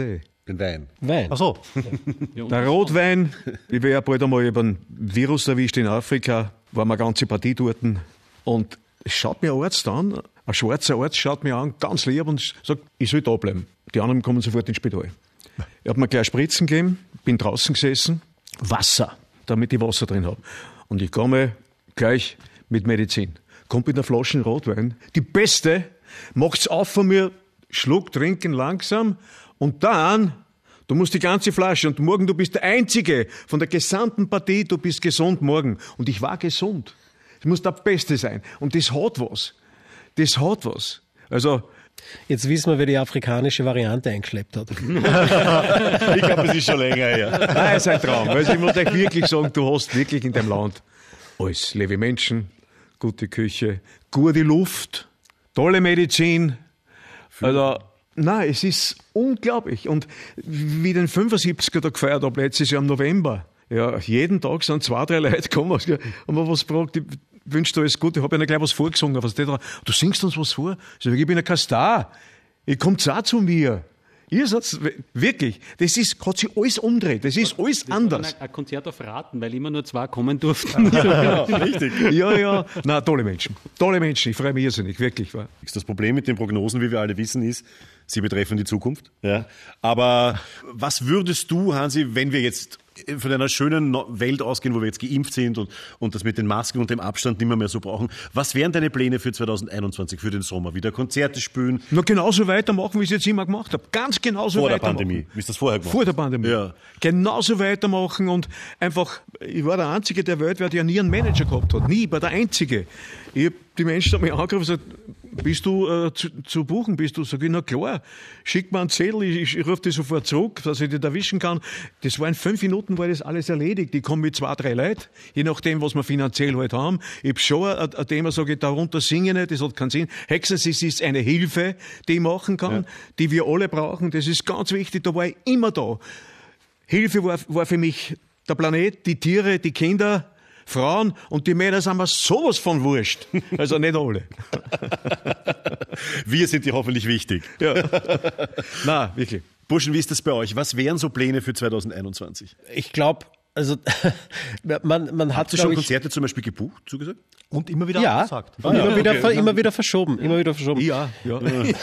Speaker 2: Den Wein.
Speaker 4: Wein.
Speaker 6: Ach so.
Speaker 3: Der Rotwein, ich wäre ja bald einmal über einen Virus erwischt in Afrika, war eine ganze Partie dort. Und es schaut mir ein Arzt an, ein schwarzer Arzt schaut mir an, ganz lieb und sagt, ich soll da bleiben. Die anderen kommen sofort ins Spital. Ich habe mir gleich Spritzen gegeben, bin draußen gesessen, Wasser, damit ich Wasser drin habe. Und ich komme gleich mit Medizin. Kommt mit einer Flasche Rotwein, die beste, macht's auf von mir, Schluck trinken langsam und dann, du musst die ganze Flasche und morgen, du bist der Einzige von der gesamten Partie, du bist gesund morgen. Und ich war gesund. Es muss der Beste sein. Und das hat was. Das hat was. Also,
Speaker 4: Jetzt wissen wir, wer die afrikanische Variante eingeschleppt hat.
Speaker 2: Ich glaube, es ist schon länger her.
Speaker 3: nein, es ist ein Traum. Also ich muss euch wirklich sagen, du hast wirklich in deinem Land alles. Liebe Menschen, gute Küche, gute Luft, tolle Medizin. Also, nein, es ist unglaublich. Und wie den fünfundsiebziger da gefeiert habe, letztes Jahr im November, ja, jeden Tag sind zwei, drei Leute gekommen und mir was gefragt, ich wünsche dir alles Gute, ich habe ihnen gleich was vorgesungen. Was da, du singst uns was vor? Ich sage, ich bin kein Star. Ich kommt auch zu mir. Ihr seid wirklich, das ist, hat sich alles umdreht, das ist alles
Speaker 5: Das war
Speaker 3: anders.
Speaker 5: dann ein Konzert auf Raten, weil immer nur zwei kommen durften.
Speaker 2: Richtig.
Speaker 3: Ja, ja, na tolle Menschen, tolle Menschen, ich freue mich irrsinnig, wirklich. Wa?
Speaker 2: Das Problem mit den Prognosen, wie wir alle wissen, ist, sie betreffen die Zukunft. Ja. Aber was würdest du, Hansi, wenn wir jetzt von einer schönen No- Welt ausgehen, wo wir jetzt geimpft sind und, und das mit den Masken und dem Abstand nicht mehr, mehr so brauchen, was wären deine Pläne für zwanzig einundzwanzig, für den Sommer? Wieder Konzerte spielen?
Speaker 3: Nur genauso weitermachen, wie ich es jetzt immer gemacht habe. Ganz genauso
Speaker 2: Vor der
Speaker 3: weitermachen.
Speaker 2: Pandemie, wie es das vorher gemacht
Speaker 3: Vor der Pandemie.
Speaker 2: Ja.
Speaker 3: Genauso weitermachen und einfach, ich war der Einzige der Welt, der nie einen Manager gehabt hat. Nie, ich war der Einzige. Ich hab, die Menschen haben mich angerufen und gesagt, bist du äh, zu, zu buchen? Bist du? Sag ich, na klar, schick mir einen Zettel, ich, ich, ich rufe dich sofort zurück, dass ich dich erwischen kann. Das war in fünf Minuten, war das alles erledigt. Ich komme mit zwei, drei Leuten, je nachdem, was wir finanziell halt haben. Ich habe schon ein, ein Thema, sage ich, darunter singe ich nicht, das hat keinen Sinn. Hexersys ist eine Hilfe, die ich machen kann, ja. die wir alle brauchen. Das ist ganz wichtig, da war ich immer da. Hilfe war, war für mich der Planet, die Tiere, die Kinder, Frauen und die Männer sind mir sowas von wurscht. Also nicht alle.
Speaker 2: Wir sind dir hoffentlich wichtig.
Speaker 3: Ja. Nein, wirklich.
Speaker 2: Burschen, wie ist das bei euch? Was wären so Pläne für zwanzig einundzwanzig?
Speaker 4: Ich glaube, also man, man hat
Speaker 2: Hast du schon
Speaker 4: glaub ich,
Speaker 2: Konzerte zum Beispiel gebucht, zugesagt?
Speaker 6: Und immer wieder
Speaker 4: ja,
Speaker 6: abgesagt.
Speaker 4: immer, wieder, ver- immer wieder verschoben, immer wieder verschoben.
Speaker 3: Ja, ja.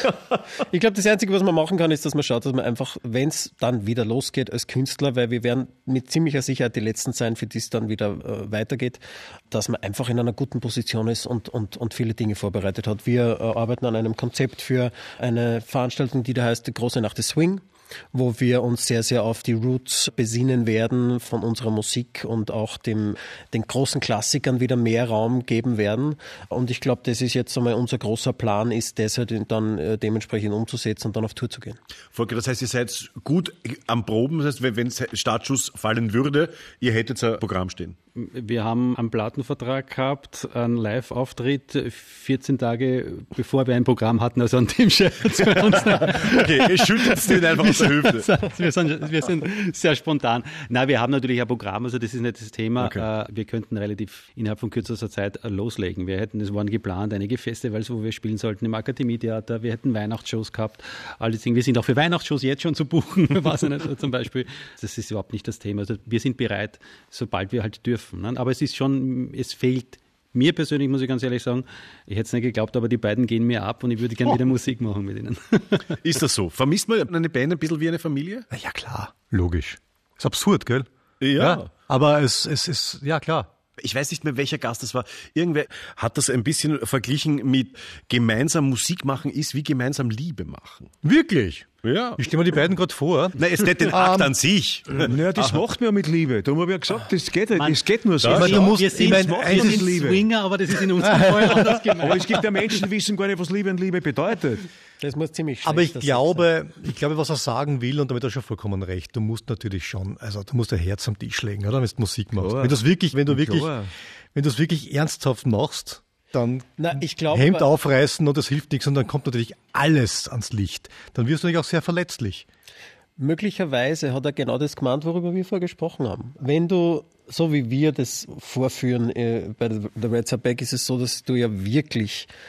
Speaker 4: Ich glaube, das Einzige, was man machen kann, ist, dass man schaut, dass man einfach, wenn es dann wieder losgeht als Künstler, weil wir werden mit ziemlicher Sicherheit die Letzten sein, für die es dann wieder äh, weitergeht, dass man einfach in einer guten Position ist und, und, und viele Dinge vorbereitet hat. Wir äh, arbeiten an einem Konzept für eine Veranstaltung, die da heißt Große Nacht des Swing, wo wir uns sehr, sehr auf die Roots besinnen werden von unserer Musik und auch dem, den großen Klassikern wieder mehr Raum geben werden. Und ich glaube, das ist jetzt einmal unser großer Plan, ist das halt dann äh, dementsprechend umzusetzen und dann auf Tour zu gehen.
Speaker 2: Volker, das heißt, ihr seid gut am Proben, das heißt, wenn wenn Startschuss fallen würde, ihr hättet ein Programm stehen.
Speaker 5: Wir haben einen Plattenvertrag gehabt, einen Live-Auftritt vierzehn Tage bevor wir ein Programm hatten, also an dem Scherz bei uns.
Speaker 2: Okay, ihr schüttelt es nicht einfach aus der Hüfte.
Speaker 5: Wir sind, wir sind sehr spontan. Nein, wir haben natürlich ein Programm, also das ist nicht das Thema.
Speaker 2: Okay.
Speaker 5: Wir könnten relativ innerhalb von kürzester Zeit loslegen. Wir hätten, es waren geplant, einige Festivals, wo wir spielen sollten, im Akademietheater, wir hätten Weihnachtsshows gehabt, all diese Dinge. Wir sind auch für Weihnachtsshows jetzt schon zu buchen, weiß ich nicht, zum Beispiel. Das ist überhaupt nicht das Thema. Also wir sind bereit, sobald wir halt dürfen. Aber es ist schon, es fehlt mir persönlich, muss ich ganz ehrlich sagen, ich hätte es nicht geglaubt, aber die beiden gehen mir ab und ich würde gerne
Speaker 2: Oh.
Speaker 5: wieder Musik machen mit ihnen.
Speaker 2: Ist das so? Vermisst man eine Band ein bisschen wie eine Familie?
Speaker 6: Na ja, klar. Logisch. Ist absurd, gell?
Speaker 2: Ja.
Speaker 6: Aber es, es ist, ja klar.
Speaker 2: Ich weiß nicht mehr, welcher Gast das war. Irgendwer hat das ein bisschen verglichen mit gemeinsam Musik machen ist wie gemeinsam Liebe machen.
Speaker 6: Wirklich?
Speaker 2: Ja.
Speaker 6: Ich stelle mir die beiden gerade vor.
Speaker 2: Nein, es nicht den Akt an sich.
Speaker 3: Naja, das macht man ja mit Liebe. Darum habe ich ja gesagt, das geht,
Speaker 5: Mann,
Speaker 3: das geht nur so.
Speaker 6: Ich meine, du musst,
Speaker 5: wir
Speaker 6: ich
Speaker 5: sind,
Speaker 6: meine,
Speaker 5: wir
Speaker 6: eines
Speaker 5: sind
Speaker 6: ist
Speaker 3: Liebe.
Speaker 5: Swinger, aber das ist in unserem Fall anders gemeint.
Speaker 3: Aber es gibt ja Menschen, die wissen gar nicht, was Liebe und Liebe bedeutet.
Speaker 4: Das muss ziemlich schlecht
Speaker 6: Aber ich
Speaker 4: das
Speaker 6: glaube, ich glaube, was er sagen will, und damit hat er schon vollkommen recht, du musst natürlich schon, also du musst dein Herz am Tisch legen, oder? Wenn du Musik machst.
Speaker 3: Klar.
Speaker 6: Wenn du es wirklich, wenn du wirklich,
Speaker 3: Klar.
Speaker 6: wenn du es wirklich ernsthaft machst, dann
Speaker 4: Na, ich glaub,
Speaker 6: Hemd
Speaker 4: aber-
Speaker 6: aufreißen und das hilft nichts und dann kommt natürlich alles ans Licht. Dann wirst du natürlich auch sehr verletzlich.
Speaker 4: Möglicherweise hat er genau das gemeint, worüber wir vorher gesprochen haben. Wenn du, so wie wir das vorführen äh, bei The Reds Are Back, ist es so, dass du ja wirklich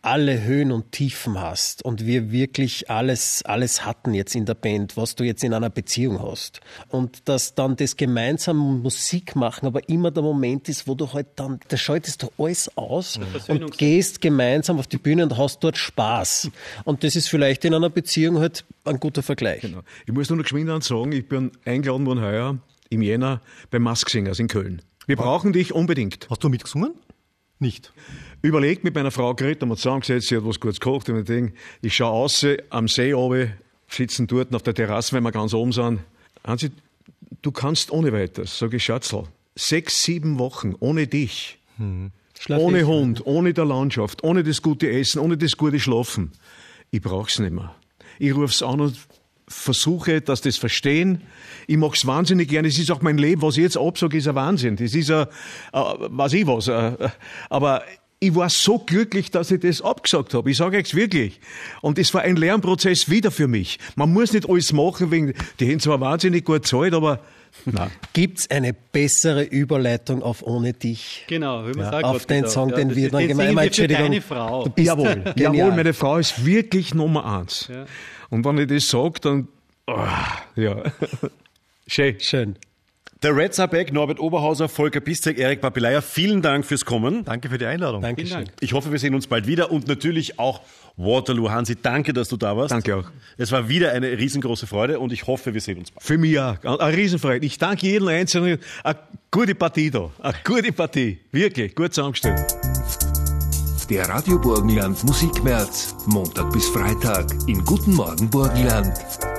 Speaker 4: alle Höhen und Tiefen hast und wir wirklich alles, alles hatten jetzt in der Band, was du jetzt in einer Beziehung hast. Und dass dann das gemeinsame Musik machen, aber immer der Moment ist, wo du halt dann, da schaltest du alles aus und gehst gemeinsam auf die Bühne und hast dort Spaß. Und das ist vielleicht in einer Beziehung halt ein guter Vergleich.
Speaker 3: Genau. Ich muss nur noch geschwind sagen, ich bin eingeladen worden heuer im Jänner beim Mask-Singers in Köln. Wir brauchen dich unbedingt.
Speaker 6: Hast du mitgesungen? Nicht.
Speaker 3: Überlegt mit meiner Frau geredet, haben wir zusammengesetzt, sie hat was kurz gekocht und ich denke, ich schaue raus am See runter, sitzen dort auf der Terrasse, wenn wir ganz oben sind. Hansi, du kannst ohne weiteres, sage ich, Schatzl, sechs, sieben Wochen ohne dich, hm. ohne Hund, ohne der Landschaft, ohne das gute Essen, ohne das gute Schlafen. Ich brauch's nicht mehr. Ich ruf's an und versuche, dass das verstehen. Ich mach's wahnsinnig gerne. Es ist auch mein Leben. Was ich jetzt absage, ist ein Wahnsinn. Das ist ein, äh, weiß ich was. Äh, aber ich war so glücklich, dass ich das abgesagt habe. Ich sage euch wirklich. Und es war ein Lernprozess wieder für mich. Man muss nicht alles machen, wegen, die haben zwar wahnsinnig gut gezahlt, aber nein.
Speaker 4: Gibt's eine bessere Überleitung auf Ohne dich?
Speaker 5: Genau, wie man
Speaker 4: Ja,
Speaker 5: sagt.
Speaker 4: auf den Song,
Speaker 5: ja,
Speaker 4: den
Speaker 5: das
Speaker 4: wir
Speaker 5: ist-
Speaker 4: dann
Speaker 5: den
Speaker 4: gemeinsam-
Speaker 5: singen wir für
Speaker 4: Entschuldigung.
Speaker 5: deine Frau.
Speaker 4: Du bist
Speaker 3: Jawohl,
Speaker 4: genial.
Speaker 3: jawohl, meine Frau ist wirklich Nummer eins.
Speaker 5: Ja.
Speaker 3: Und wenn ich das sage, dann, oh, ja, schön.
Speaker 4: Schön.
Speaker 2: Der Reds are back, Norbert Oberhauser, Volker Piszek, Erik Papilaya, vielen Dank fürs Kommen.
Speaker 6: Danke für die Einladung.
Speaker 4: Dankeschön.
Speaker 5: Vielen Dank.
Speaker 2: Ich hoffe, wir sehen uns bald wieder und natürlich auch Waterloo. Hansi, danke, dass du da warst.
Speaker 3: Danke auch.
Speaker 2: Es war wieder eine riesengroße Freude und ich hoffe, wir sehen uns bald.
Speaker 3: Für mich auch. Eine Riesenfreude. Ich danke jedem Einzelnen. Eine gute Partie da. Eine gute Partie. Wirklich. Gut zusammengestellt.
Speaker 1: Der Radio Burgenland Musikmärz, Montag bis Freitag in Guten Morgen Burgenland.